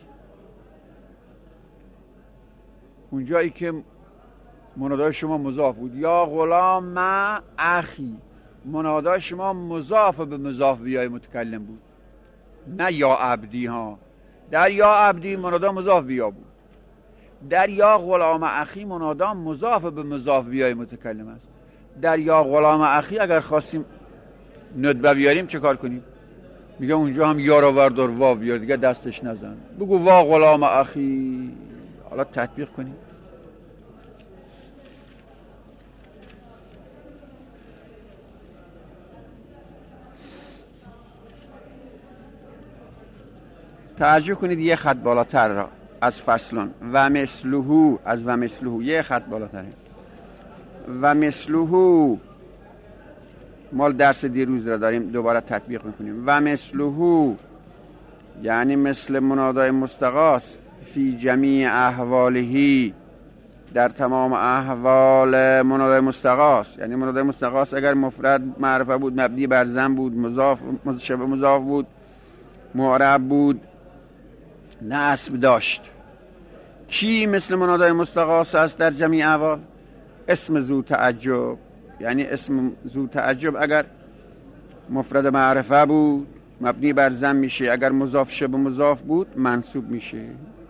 اونجایی که منادای شما مضاف بود، یا غلام اخی، منادای شما مضاف به مضاف بیای متکلم بود، نه یا عبدی ها. در یا عبدی منادا مضاف بیا بود، در یا غلام اخی منادا مضاف به مضاف بیای متکلم است. در یا غلام اخی اگر خواستیم ندبه بیاریم چه کار کنیم؟ میگه اونجا هم یا را وردار وا بیار، دیگه دستش نزن، بگو وا غلام اخی. حالا تطبیق کنیم. توجه کنید یه خط بالاتر را از فصلون و مثلهو، از و مثلهو یه خط بالاتره. و مثلهو مال درس دیروز را داریم دوباره تطبیق میکنیم. و مثلهو یعنی مثل منادای مستغاث فی جمیع احوالهی، در تمام احوال منادای مستغاث. یعنی منادای مستغاث اگر مفرد معرفه بود، مبنی بر ضم بود، مضاف شبه مضاف بود، معرب بود، نصب داشت. کی مثل منادای مستغاث است در جمیع احوال؟ اسم ذو تعجب. یعنی اسم ذو تعجب اگر مفرد معرفه بود مبنی بر ضم میشه، اگر مضاف شبه مضاف بود منصوب میشه.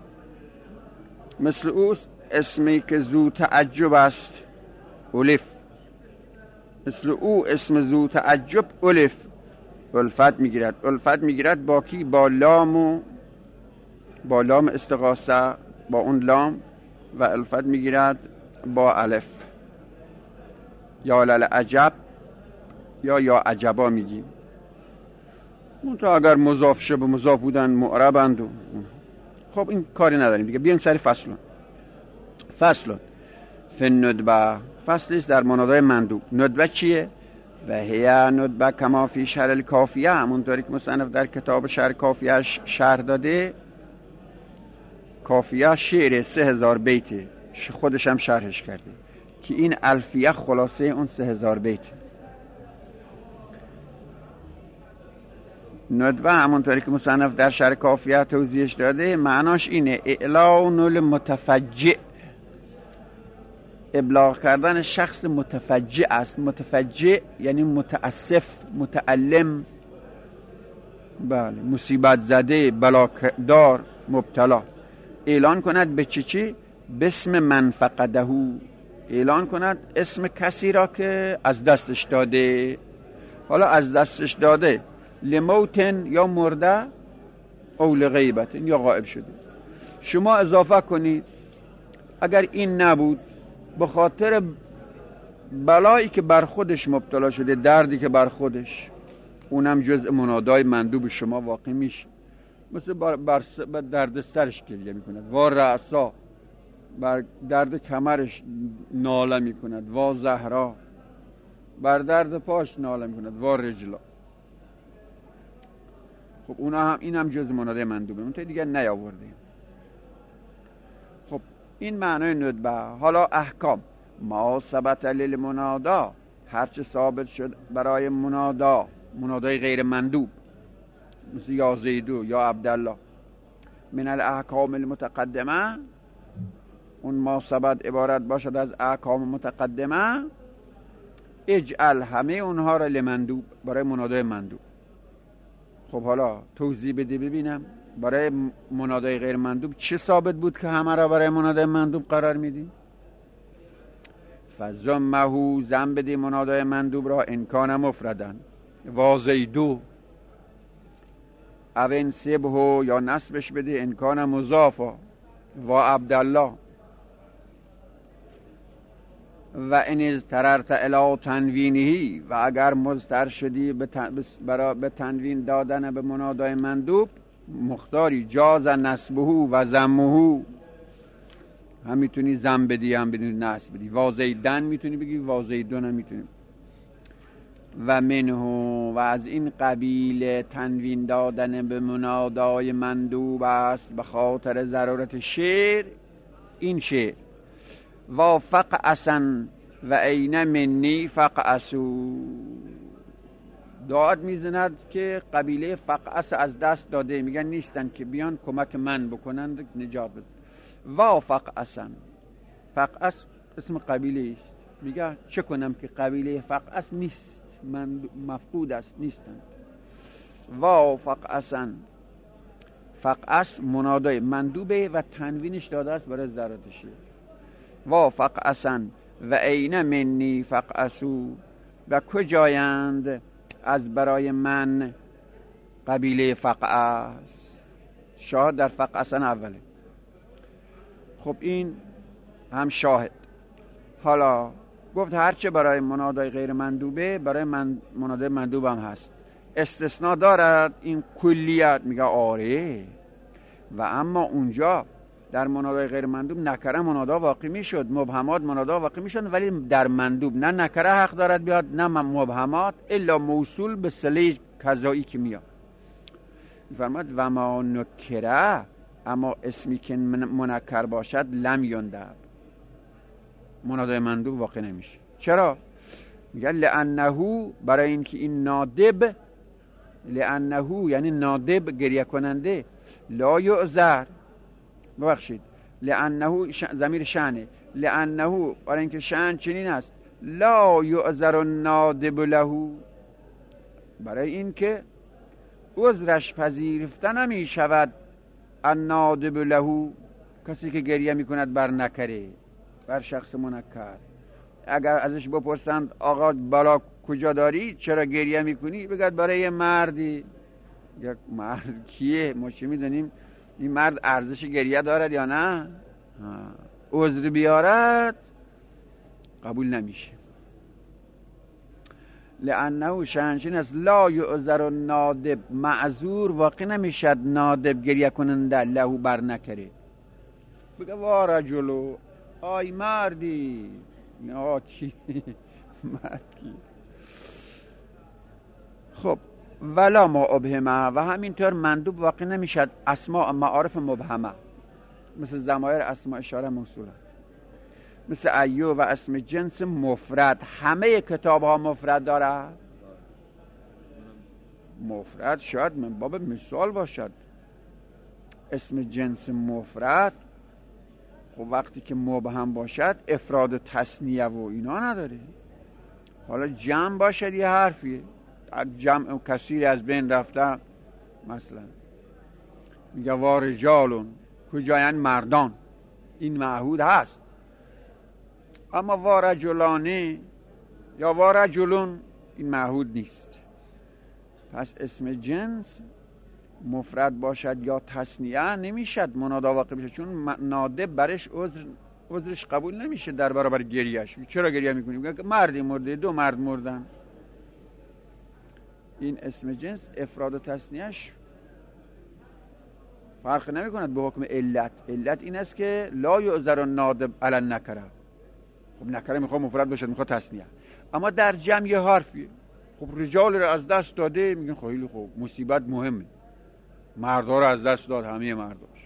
مثل او اسمی که ذو تعجب است الف، مثل او اسم ذو تعجب الف الفت میگیرد. الفت میگیرد با کی؟ با لام و با لام استغاثه، با اون لام، و الفت میگیرد با الف. یا لل عجب یا یا عجبا میگیم. منتها اگر مضاف شبه مضاف بودن معربند. خب این کاری نداریم دیگه. بیایم سری فصلون. فصلون فی ندبه، فصل است در منادای مندوب. ندبه چیه؟ و هی ندبه کما فی شرح الکافیه، همونطوری که مصنف در کتاب شرح کافیه شرح داده. کافیه شعر سه هزار بیته، خودش هم شرحش کرده که این الفیه خلاصه اون سه هزار بیت. ندبه همونطوری که مصنف در شرح کافیه توضیحش داده معناش اینه: اعلان المتفجع، ابلاغ کردن شخص متفجع است. متفجع یعنی متاسف، متألم، بله، مصیبت زده، بلادار، مبتلا. اعلان کند به چی چی؟ بسم من فقدهو، اعلان کند اسم کسی را که از دستش داده. حالا از دستش داده لموتن یا مرده، او لغیبتن یا غائب شده. شما اضافه کنید اگر این نبود، به خاطر بلایی که بر خودش مبتلا شده، دردی که بر خودش، اونم جزء منادای مندوب شما واقع میشه. مثل بر, بر, بر درد سرش گریه میکند، وا رأسا، بر درد کمرش ناله میکند، وا زهرا، بر درد پاش ناله میکند، وا رجلا. خب اونا هم، این هم جزء منادای مندوبه، اون تا دیگه نیاورده. خب این معنای ندبه. حالا احکام: ما ثبت للمنادا، هرچه ثابت شد برای منادا، منادای غیر مندوب مثل یا زیدو یا عبدالله، من الاحکام المتقدمه، اون ما ثبت عبارت باشد از احکام متقدمه، اجعل همه اونها را لمندوب، برای منادای مندوب. خب حالا توضیح بده ببینم، برای منادای غیر مندوب چه ثابت بود که همه را برای منادای مندوب قرار میدیم؟ فزمهو، زن بده منادای مندوب را، انکان مفردن، وازیدو او انصبه یا نصبش بده انکان مضافا و عبدالله و ان اضطررت الی تنوینهی و اگر مضطر شدی به برای به تنوین دادن به منادای مندوب مختاری جاز نصبه و ضمه هم میتونی ضم بدی هم بدی نصب بدی وازیدن میتونی بگی وازیدون هم میتونی و منه و از این قبیل تنوین دادن به منادای مندوب است به خاطر ضرورت شعر این شعر وافق اسن و عین منی فقعسو داد میزند که قبیله فقعس از دست داده میگن نیستن که بیان کمک من بکنند نجات بده وافق اسن فقعس اسم قبیله است میگه چه کنم که قبیله فقعس نیست من مفقود است نیستند وافق اسن فقعس منادای مندوبه و تنوینش داده است برای ضرورت شعر وافق اسن و عین منی فقعسو و کجایند از برای من قبیله فقعس شاهد در فقعسن اوله خب این هم شاهد حالا گفت هرچه برای منادای غیر مندوبه برای من منادای مندوب هم هست استثناء دارد این کلیت میگه آره و اما اونجا در منادای غیر مندوب نکره منادا واقع میشد مبهمات منادا واقع میشد ولی در مندوب نه نکره حق دارد بیاد نه مبهمات الا موصول به صله کذایی که میاد فرماد و ما نکره اما اسمی که منکر باشد لم یندب منادای مندوب واقع نمیشه چرا؟ میگه لانه برای اینکه این نادب لانه یعنی نادب گریه کننده لا یعذر ببخشید لانه ضمیر شأنه لانه برای اینکه شأن چنین است لا یعذر النادب له برای اینکه عذرش پذیرفته نمی شود النادب له کسی که گریه میکند بر نکره بر شخص منکر اگر ازش بپرسند آقا بالا کجا داری چرا گریه میکنی بگد برای مردی یک مرد کیه ما چه میدونیم این مرد ارزش گریه دارد یا نه عذر بیارد قبول نمیشه لانه شأنشین است لا یعذر النادب معذور واقع نمیشد نادب گریه کننده له بر نکره بگه وا رجلو آی مردی نه کی مرد کی خب ولا ما ابهمه و همینطور مندوب واقع نمیشد اسماء معارف مبهمه مثل ضمایر اسماء اشاره موصولات مثل ایو و اسم جنس مفرد همه کتاب ها مفرد داره مفرد شاید من باب مثال باشد اسم جنس مفرد خب وقتی که مبهم باشد افراد و تثنیه و اینا نداره حالا جمع باشد یه حرفیه جمع کثیر از بین رفته مثلا میگه وا رجالون کجایند مردان این معهود هست اما وا رجلانه یا وا رجلون این معهود نیست پس اسم جنس مفرد باشد یا تثنیه نمیشد منادا واقع بشه چون نادب برش عذر عذرش قبول نمیشه در برابر گریهش چرا گریه میکنی میگه مردی مرده دو مرد مردن این اسم جنس افراد و تثنیهش فرق نمی کند به حکم علت علت این است که لا یعذر النادب علی النکره خب نکره میخواد مفرد باشد میخواد تثنیه اما در جمع یه حرفیه خب رجال رو از دست داده میگن خیلی خوب مصیبت مهمه مردا رو از دست داد همه مرداش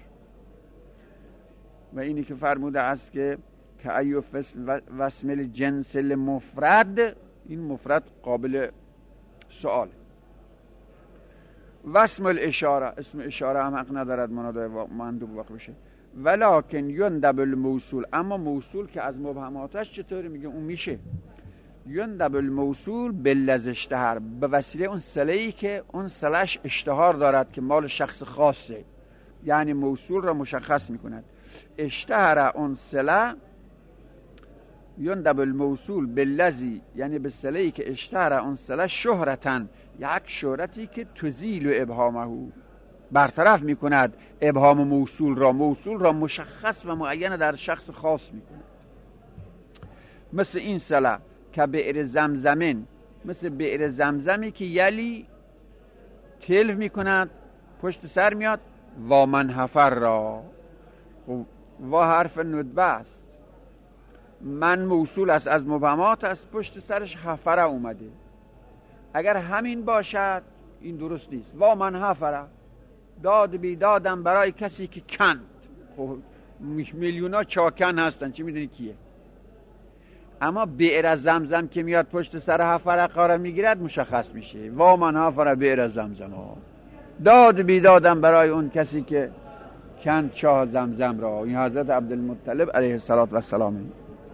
و اینی که فرموده است که که ایو واسم الجنس المفرد این مفرد قابل سؤال واسم الاشاره اسم اشاره هم حق ندارد منادای مندوب واقع بشه ولکن یندب الموصول اما موصول که از مبهماتش چطوری میگه اون میشه یندب الموصول بالذی اشتهر به وسیله اون صله‌ای که اون صله‌اش اشتهار دارد که مال شخص خاصه یعنی موصول را مشخص میکند اشتهر اون صله یندب الموصول بالذی یعنی به صله‌ای که اشتهر اون صله شهرتن یک شهرتی که تزیل ابهامه برطرف میکند ابهام موصول را، موصول را مشخص و معین در شخص خاص میکند. مثل این صله که بئر زمزمن، مثل بئر زمزمی که یلی تلف میکند پشت سر میاد و من حفر را، و حرف ندبه است، من موصول است از مبهمات است، پشت سرش حفره اومده. اگر همین باشد این درست نیست. و من حفره، داد بیدادم برای کسی که کند. خب میلیونا چاکن هستن، چی میدونی کیه؟ اما بئر زمزم که میاد پشت سر حفره قرار میگیرد مشخص میشه. و من حفره بئر زمزم ها، داد بیدادم برای اون کسی که کند چاه زمزم را. این حضرت عبدالمطلب علیه الصلاة و السلام.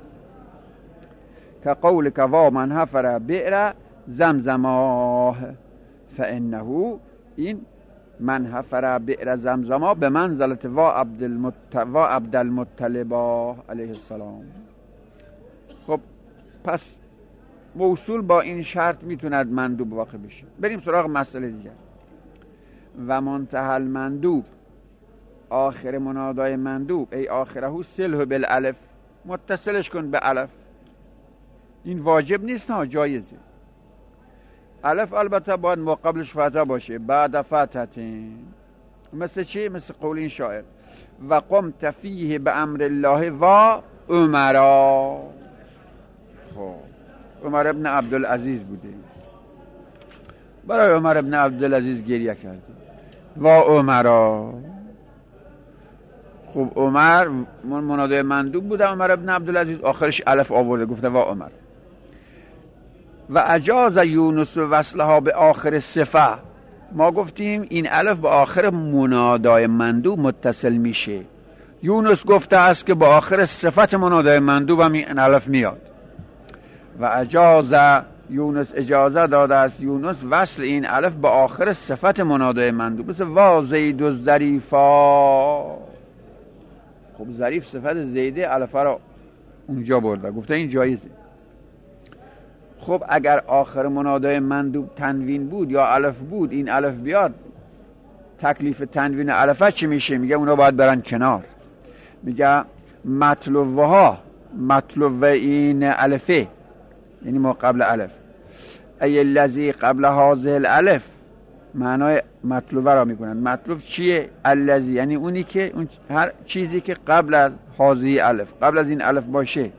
که قول که و من حفر بئر زمزما فانه، این من حفر بئر زمزما به منزلت و عبدالمطلب علیه السلام. خب پس موصول با این شرط میتوند مندوب واقع بشه. بریم سراغ مسئله دیگر. و منتهى المندوب، آخر منادای مندوب، ای آخره سله بالالف، متصلش کن به الف. این واجب نیست نه، جایزه. الف البته باید ما قبلش فتحه باشه، بعد فتحتین. مثل چی؟ مثل قول این شاعر و قمت فیه به امر الله و عمرا. خب عمر ابن عبدالعزیز بوده، برای عمر ابن عبدالعزیز گریه کرده و عمرا. خب عمر منادای مندوب بوده، عمر ابن عبدالعزیز آخرش الف آورده گفته و عمر. و اجاز یونس وصلها به آخر صفه، ما گفتیم این الف به آخر منادای مندوب متصل میشه. یونس گفته است که به آخر صفت منادای مندوب هم این الف میاد. و اجاز یونس، اجازه داده است یونس وصل این الف به آخر صفت منادای مندوب، مثل وا زید و ظریفا. خب ظریف صفت زیده، الف را اونجا برده، گفته این جایزه. خب اگر آخر منادای مندوب تنوین بود یا الف بود، این الف بیاد، تکلیف تنوین الفه چی میشه؟ میگه اونا باید برن کنار. میگه مطلوبها، مطلوب این الفه یعنی ما قبل الف، ای الذی قبل هذه الالف، معنای مطلوبه را میکنن. مطلوب چیه؟ الذی یعنی اونی که اون هر چیزی که قبل از هذه الف، قبل از این الف باشه.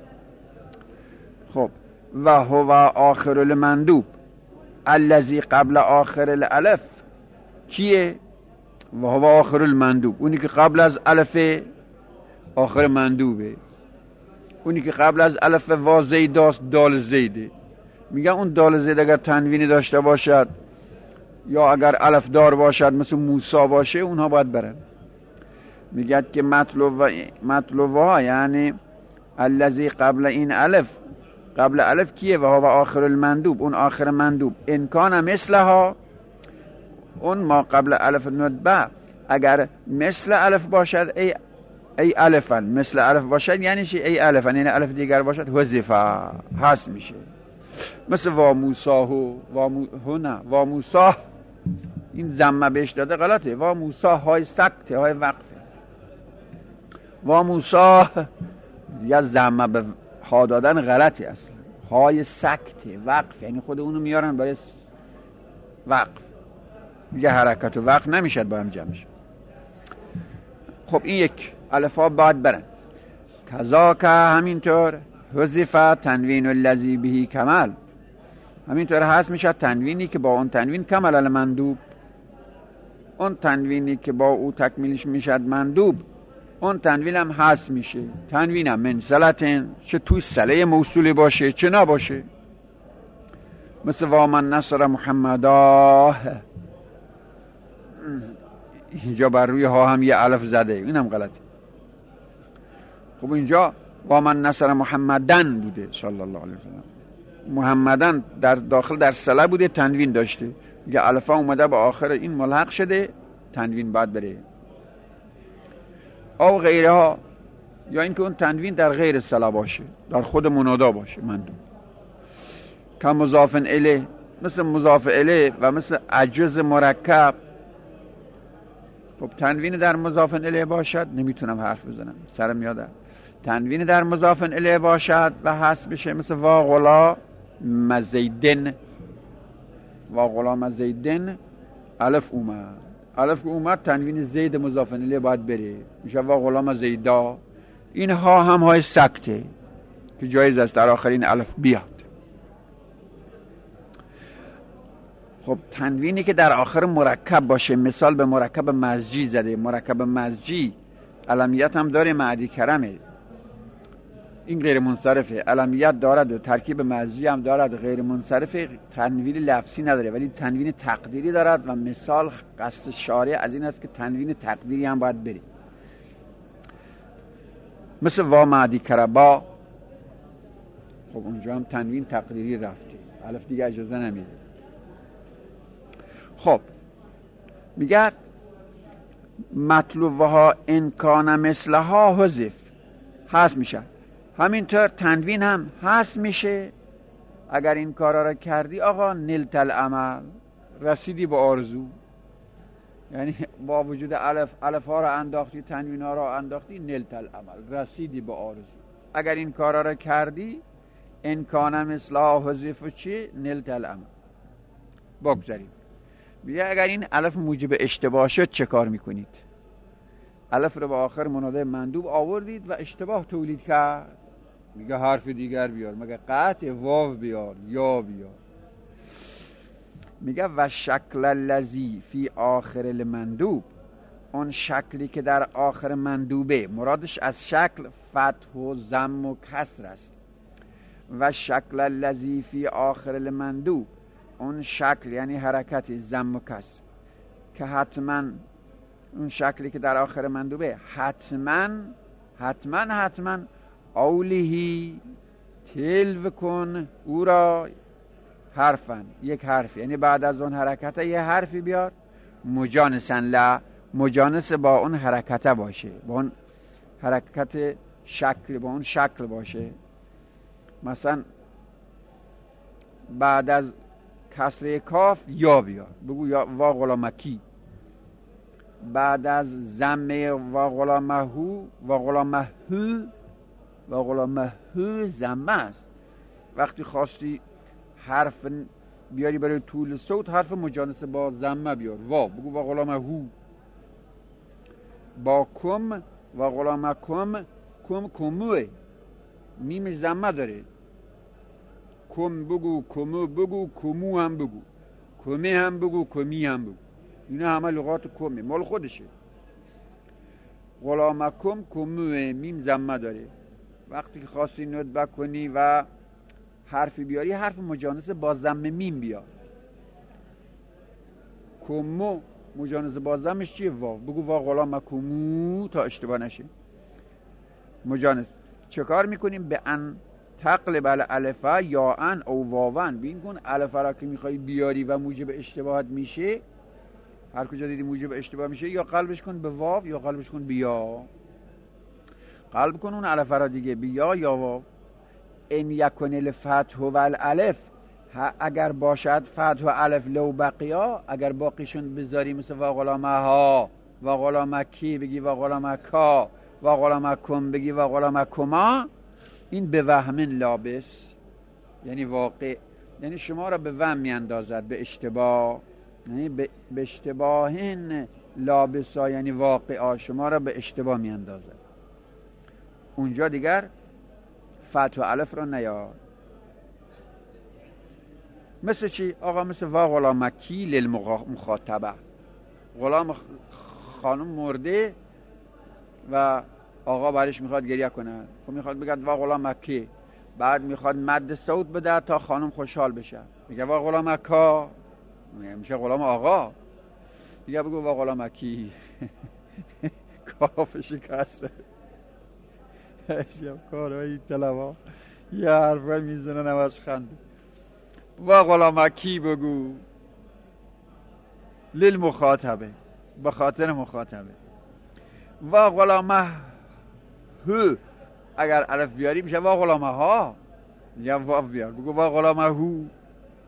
خب و هو آخر المندوب، الذی قبل آخر الالف کیه؟ و هو آخر المندوب، اونی که قبل از الف آخر مندوبه. اونی که قبل از الف وا زیداست دال زیده. میگن اون دال زید اگر تنوینی داشته باشد یا اگر الف دار باشد مثل موسی باشه، اونها باید برن. میگه که مطلوب و مطلوب ها یعنی الذی قبل این الف، قبل الف کیه؟ و هو آخر المندوب، اون آخر مندوب. ان کان مثلها، اون ما قبل الف ندبه اگر مثل الف باشد، ای ای الفن، مثل الف باشد یعنی چی؟ ای الفن یعنی الف دیگر باشد، حذفه حذف میشه. مثل وا موساهو، وا مو هنا وا موسا، این ضمه بهش داده غلطه. وا موسا های سکته، های وقفه. وا موسا یا ضمه به ها دادن غلطه، اصلا های سکته وقف، یعنی خود اونو میارن برای وقف. دیگه حرکت و وقف نمیشد با هم جمع شد. خب این یک الفا باید برن. کذا که همینطور حذف تنوین الذی به کمال، همینطور هست میشه تنوینی که با اون تنوین کمال المندوب، اون تنوینی که با او تکمیلش میشد مندوب، اون تنوین هم هست میشه. تنوین هم من صلتن، چه توی صله موصولی باشه چه نباشه. مثل و من نصر محمدا، اینجا بر روی ها هم یه الف زده، این هم غلطه. خب اینجا و من نصر محمدن بوده صلی الله علیه وسلم، محمدن در داخل در صله بوده، تنوین داشته. یه الفا اومده با آخر این ملحق شده، تنوین باید بره. او غیره ها، یا اینکه اون تنوین در غیر صله باشه، در خود منادا باشه مندوب. که مضاف الیه، مثل مضاف الیه و مثل عجز مرکب خب تنوین در مضاف الیه باشد، نمیتونم حرف بزنم سرم میاد. تنوین در مضاف الیه باشد و هست بشه مثل وا غلام زیدن. وا غلام زیدن الف اومد، الف اومد تنوین زید مضاف الیه باید بره، میشه وا غلام زیدا. این ها هم های سکته که جایز است در آخرین الف بیاد. خب تنوینی که در آخر مرکب باشه، مثال به مرکب مزجی زده. مرکب مزجی علمیت هم داره، معدی کرمه، این غیر منصرفه. علمیت دارد و ترکیب مزجی هم دارد، غیر منصرفه، تنوین لفظی نداره ولی تنوین تقدیری دارد و مثال قصد شارع از این است که تنوین تقدیری هم باید بره، مثل وا معدی کربا. خب اونجا هم تنوین تقدیری رفته، الف دیگه اجازه نمیده. خب میگه مطلوبها انکان مثلها حذف، حذف میشه. همینطور تنوین هم حذف میشه. اگر این کارا را کردی آقا نلت العمل، رسیدی به آرزو. یعنی با وجود الف الف ها را انداختی، تنوین ها را انداختی، نلت العمل، رسیدی به آرزو. اگر این کارا را کردی انکان مثلها حذف چی؟ نلت العمل. بگذاریم. میگه اگر این الف موجب اشتباه شد چه کار میکنید؟ الف رو به آخر مناده مندوب آوردید و اشتباه تولید کرد، میگه حرف دیگر بیار، مگه قطع واو بیار یا بیار. میگه و شکل الذی فی آخر المندوب، اون شکلی که در آخر مندوبه، مرادش از شکل فتح و ضم و کسر است. و شکل الذی فی آخر المندوب، اون شکل یعنی حرکت ضم و کسر که حتما، اون شکلی که در آخر مندوبه حتما حتما حتما اولیهی تلو کن او را حرفن، یک حرف، یعنی بعد از اون حرکت یه حرفی بیار، مجانسن لا، مجانس با اون حرکت باشه، با اون حرکت شکل، با اون شکل باشه. مثلا بعد از کسره کاف یا بیار، بگو یا وا غلامکی. بعد از ضمه وا غلامهو، وا غلامهو، وا غلامهو ضمه است. وقتی خواستی حرف بیاری برای طول صوت، حرف مجانس با ضمه بیار، وا، بگو وا غلامهو. با کم، وا غلامکم، کم کموه، میم ضمه داره، کم بگو، کمو بگو، کمو هم بگو، کمه هم بگو، کمی هم بگو. اینا همه لغات کمه، مال خودشه. غلامکم کموه، میم ضمه داره. وقتی که خواستی ندبه کنی و حرفی بیاری، حرف مجانس با ضم میم بیار. کمو مجانس با ضمش چیه؟ واو، بگو وا غلامکمو تا اشتباه نشه. مجانس چه کار میکنیم؟ به ان تقلب الالفه یا ان او واون، بین کن الف را که میخوای بیاری و موجب اشتباهات میشه، هر کجا دیدی موجب اشتباه میشه، یا قلبش کن به واو یا قلبش کن به یا. قلب کن اون الف را دیگه، به یا یا واو. ان یکن الفتح و الالف، اگر باشد فتح و الف لو بقیا، اگر باقیشون بذاری مثل وا غلامه ها، وا غلامکی بگی وا غلامکا، وا غلامکم بگی وا غلامکما، این به وهمن لابس، یعنی واقع، یعنی شما را به وهم میاندازد، به اشتباه، یعنی به اشتباهن لابسا، یعنی واقعا شما را به اشتباه میاندازد. اونجا دیگر فتح و الف را نیار. مثل چی؟ آقا مثل وا غلامکی للمخاطبه، غلام خانم مرده و آقا برش میخواد گریه کنه، خب میخواد بگه وا غلامکی، بعد میخواد مد صوت بده تا خانم خوشحال بشه، میگه وا غلامکا، میشه غلام آقا، دیگه بگو وا غلامکی. کافش کسره. شب کارهای طلبا یه حرفه میزنن نماز خنده. وا غلامکی بگو للمخاطبه، به خاطر مخاطبه. وا غلامه هو، اگر الف بیاری میشه وا غلامه ها، یا واو بیار، بگو وا غلامه هو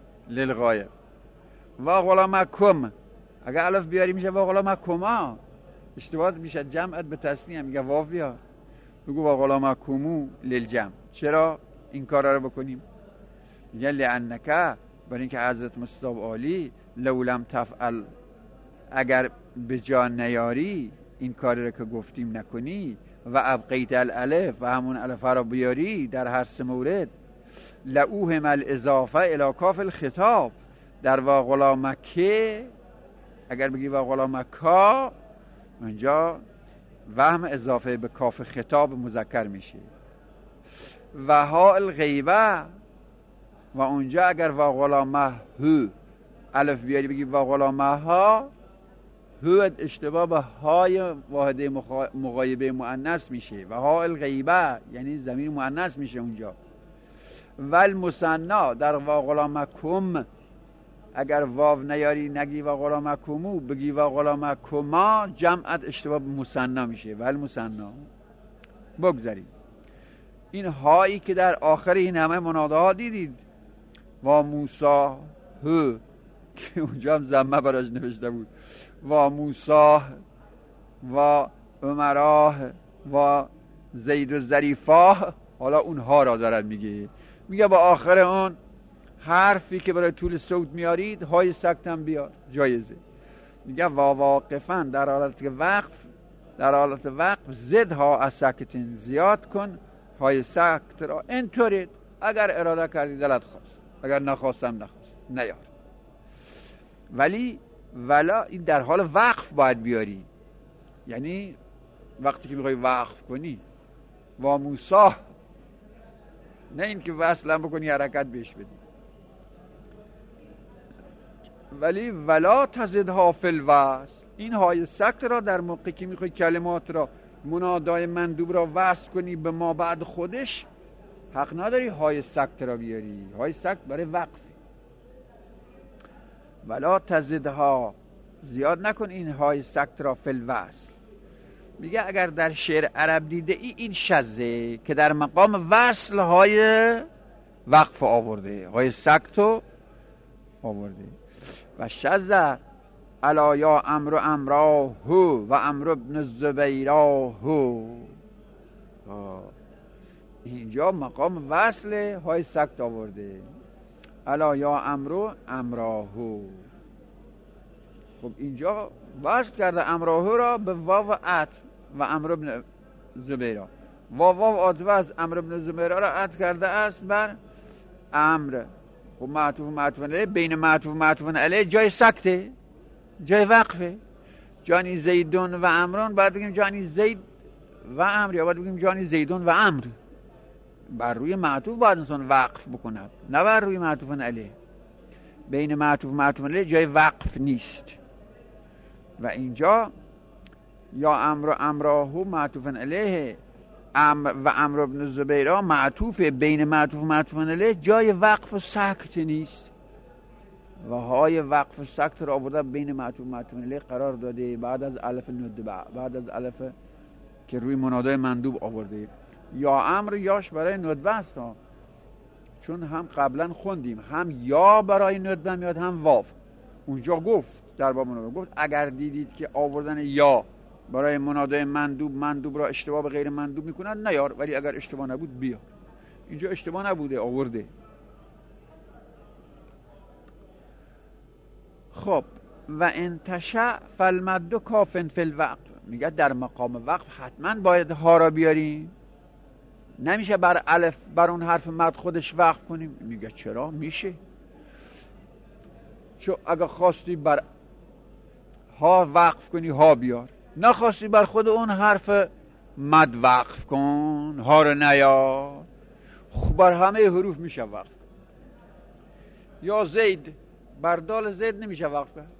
للغایه. وا غلامه کم، اگر الف بیاری میشه وا غلامه کما، اشتباه بیش از جمعت به تسنیه میگه واو بیار، بگو و غلامکم للجمع. چرا این کارا رو بکنیم؟ میگه لانک، برای اینکه حضرت مصطفی عالی لو لم تفعل، اگر به جا نیاری این کاری رو که گفتیم نکنی، و ابقیت الالف و همون الف را بیاری در هر سه مورد، لعوهم الاضافه الی کاف الخطاب، در و غلامکه اگر بگی و غلامکا اونجا وهم اضافه به کاف خطاب مذکر میشه. و ها الغیبه، و اونجا اگر و غلامه هو الف بیاری بگی و غلامه ها، هو اشتباه به های واحده مغایبه مؤنث میشه. و ها الغیبه یعنی ضمیر مؤنث میشه اونجا. و المثنا در و غلامکم اگر واو نیاری نگی و غلامکمو بگی و غلامکما، جمعت اشتباه به مثنا میشه. و المثنا. بگذاریم این هایی که در آخر این همه مناداها دیدید، و موسی هو که اونجا هم ضمه براش نوشته بود، و موسی و عمراه و زید و ظریفا، حالا اونها را دارد میگه. میگه با آخر اون حرفی که برای طول صوت میارید های سکت هم بیار، جایزه. میگه و واقفا در حالت وقف، در حالت وقف زدها از سکتین، زیاد کن های سکت را. اینطوری اگر اراده کردی دلت خواست، اگر نخواستم نخواست نیار. ولی ولا این در حال وقف باید بیاری، یعنی وقتی که میخوای وقف کنی و موسی، نه این که وصل بکنی حرکت بهش بدی. ولی ولا تزدها فی الوصل، این های سکت را در موقعی که میخوای کلمات را منادای مندوب را وصل کنی به ما بعد خودش، حق نداری های سکت را بیاری. های سکت برای وقف. ولا تزدها، زیاد نکن این های سکت را فی الوصل. میگه اگر در شعر عرب دیده ای این شذه که در مقام وصل های وقف آورده، های سکت آورده. و شذ علا یا امر امراه و امر ابن الزبیراه، اینجا مقام وصل های سکت آورده. علا یا امر امراه، خب اینجا وصل کرده امراه را به واو عطف و امر ابن زبیرا. واو واو عاطفه از امر ابن زبیرا را عطف کرده است بر امر. خب معطوف معطوف علیه، بین معطوف معطوف علیه جای سکته، جای وقفه. جانی زیدون و امران، بعد بگیم جانی زید و امر، یا بعد بگیم جانی زیدون و امر. بر روی معطوف باید انسان وقف بکند، نه بر روی معطوف علیه. بین معطوف معطوف علیه جای وقف نیست. و اینجا یا امر امراهو معطوف علیه امر و امر ابن زبیرا معطوف، بین معطوف معطوف علیه جای وقف و سکت نیست. و های وقف و سکت را آورده بین معطوف معطوف علیه قرار داده، بعد از الف ندبه، بعد از الف که روی منادای مندوب آورده. یا امر یاش برای ندبه است، چون هم قبلا خوندیم هم یا برای ندبه میاد هم واو. اونجا گفت در باب منادای گفت اگر دیدید که آوردن یا برای منادای مندوب مندوب را اشتباه به غیر مندوب میکنن نیار، ولی اگر اشتباه نبود بیار. اینجا اشتباه نبوده آورده. خب و انتشع فالمد کافن فی الوقف، میگه در مقام وقف حتما باید ها را بیاریم، نمیشه بر الف بر اون حرف مد خودش وقف کنیم. میگه چرا؟ میشه. چون اگه خواستی بر ها وقف کنی ها بیار، نخواستی بر خود اون حرف مد وقف کن، ها رو نیار. خب بر همه حروف میشه وقف. یا زید بر دال زید نمیشه وقف کرد،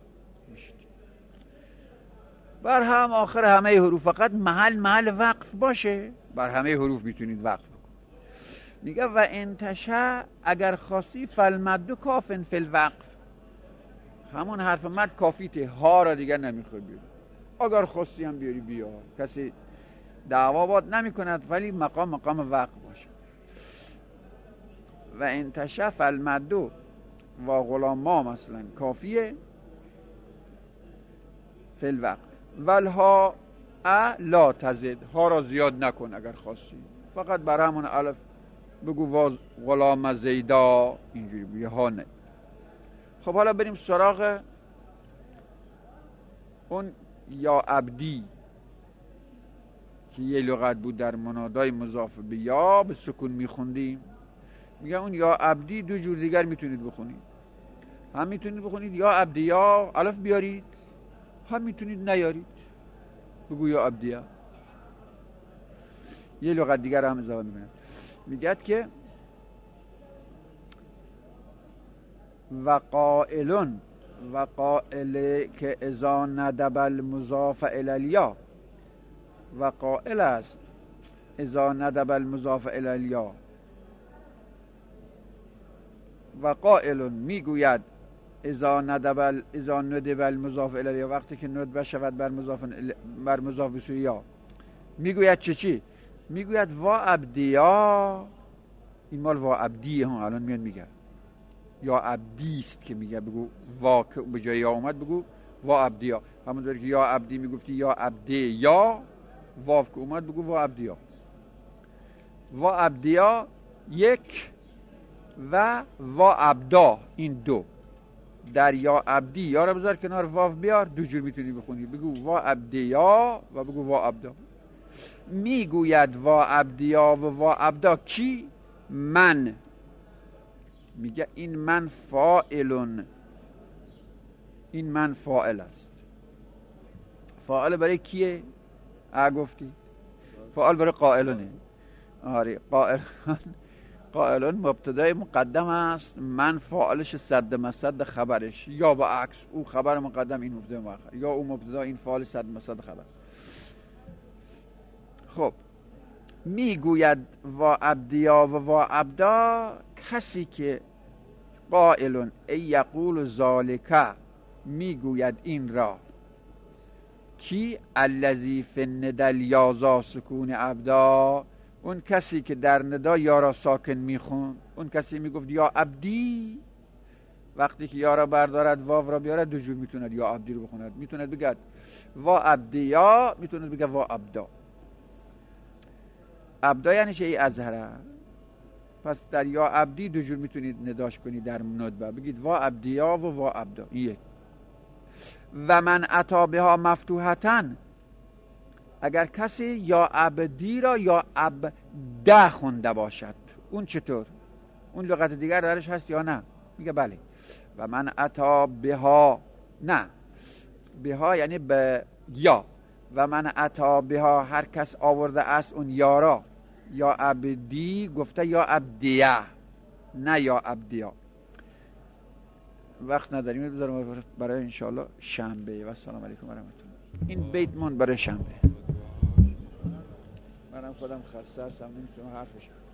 بر هم آخر همه حروف، فقط محل محل وقف باشه، بر همه حروف میتونید وقف بکن. میگه و انتشع اگر خواستی فالمد کافن فی الوقف، همون حرف مد کافیته، ها را دیگر نمیخوای بیاری. اگر خواستی هم بیاری بیار، کسی دعوا باد نمی کند، ولی مقام مقام وقف باشه. و انتشع فالمد و غلام ما مثلا کافیه فی الوقف. ولها ا لا تزد، ها را زیاد نکن اگر خواستی، فقط بر همون الف بگو واز غلام زیدا، اینجوری بگو، ها نه. خب حالا بریم سراغ اون یا عبدی که یه لغت بود در منادای مضاف به یا به سکون میخوندیم. میگه اون یا عبدی دو جور دیگر میتونید بخونید. هم میتونید بخونید یا عبدی یا الف بیارید، هم میتونید نیارید بگو یا عبدی. یه لغت دیگر هم اضافه میکنه، میگه که وقائلون، وقائل که اذا ندب المضاف الی الیا، وقائل است اذا ندب المضاف الی الیا. وقائلون میگوید اذا ندب اذا ندب المضاف الی الیا، وقتی که ندبه شود بر مضاف بر مضاف به سوی یا، میگوید چه چی؟ میگوید وا عبدیا، این مال وا عبدی ها، الان میاد میگه یا عبدی است که میگه بگو وا که به جای یا اومد بگو وا عبدیا. همونطور که یا عبدی میگفتی یا عبدی یا، واو که اومد بگو وا عبدیا. وا عبدیا یک و وا عبدا، این دو. در یا عبدی یا را بذار کنار واو بیار، دو جور میتونی بخونی، بگو وا عبدیا و بگو وا عبدا. میگوید وا عبدیا و وا عبدا کی؟ من. میگه این من فاعلون، این من فاعل است. فاعل برای کیه؟ اه گفتی فاعل برای قائلونه. آره قائلون، قائلون مبتدای مقدم است، من فاعلش صد مصد خبرش، یا با عکس او خبر مقدم این مبتدا مؤخر، یا او مبتدا این فاعل صد مصد خبر. خب میگوید وا عبدیا و وا عبدا کسی که قائلون ای یقول ذالک، میگوید این را، کی؟ الذی فی الندى یازا سکون عبدا، اون کسی که در ندا یا را ساکن میخون. اون کسی میگفت یا عبدی، وقتی که یا را بردارد واو را بیارد دو جور میتوند یا عبدی رو بخوند، میتوند بگد وا عبدی یا، میتوند بگد وا عبدا. عبدا یعنی چه؟ ای ازهره. پس در یا عبدی دو جور میتونید نداش کنید در ندبه، بگید وا عبدیا و وا عبدا. این یک. و من عطا بها مفتوحتن، اگر کسی یا عبدی را یا عبده خونده باشد، اون چطور؟ اون لغت دیگر درش هست یا نه؟ میگه بله. و من عطا بها، نه بها یعنی به یا، و من عطا بها هر کس آورده است اون یارا، یا عبدی گفته یا عبدیه، نه یا عبدیا. وقت نداریم، بذارم برای انشاءالله شنبه. و السلام علیکم و رحمت الله. این بیت من برای شنبه. منم خودم خسته هستم، نمیتونم حرفش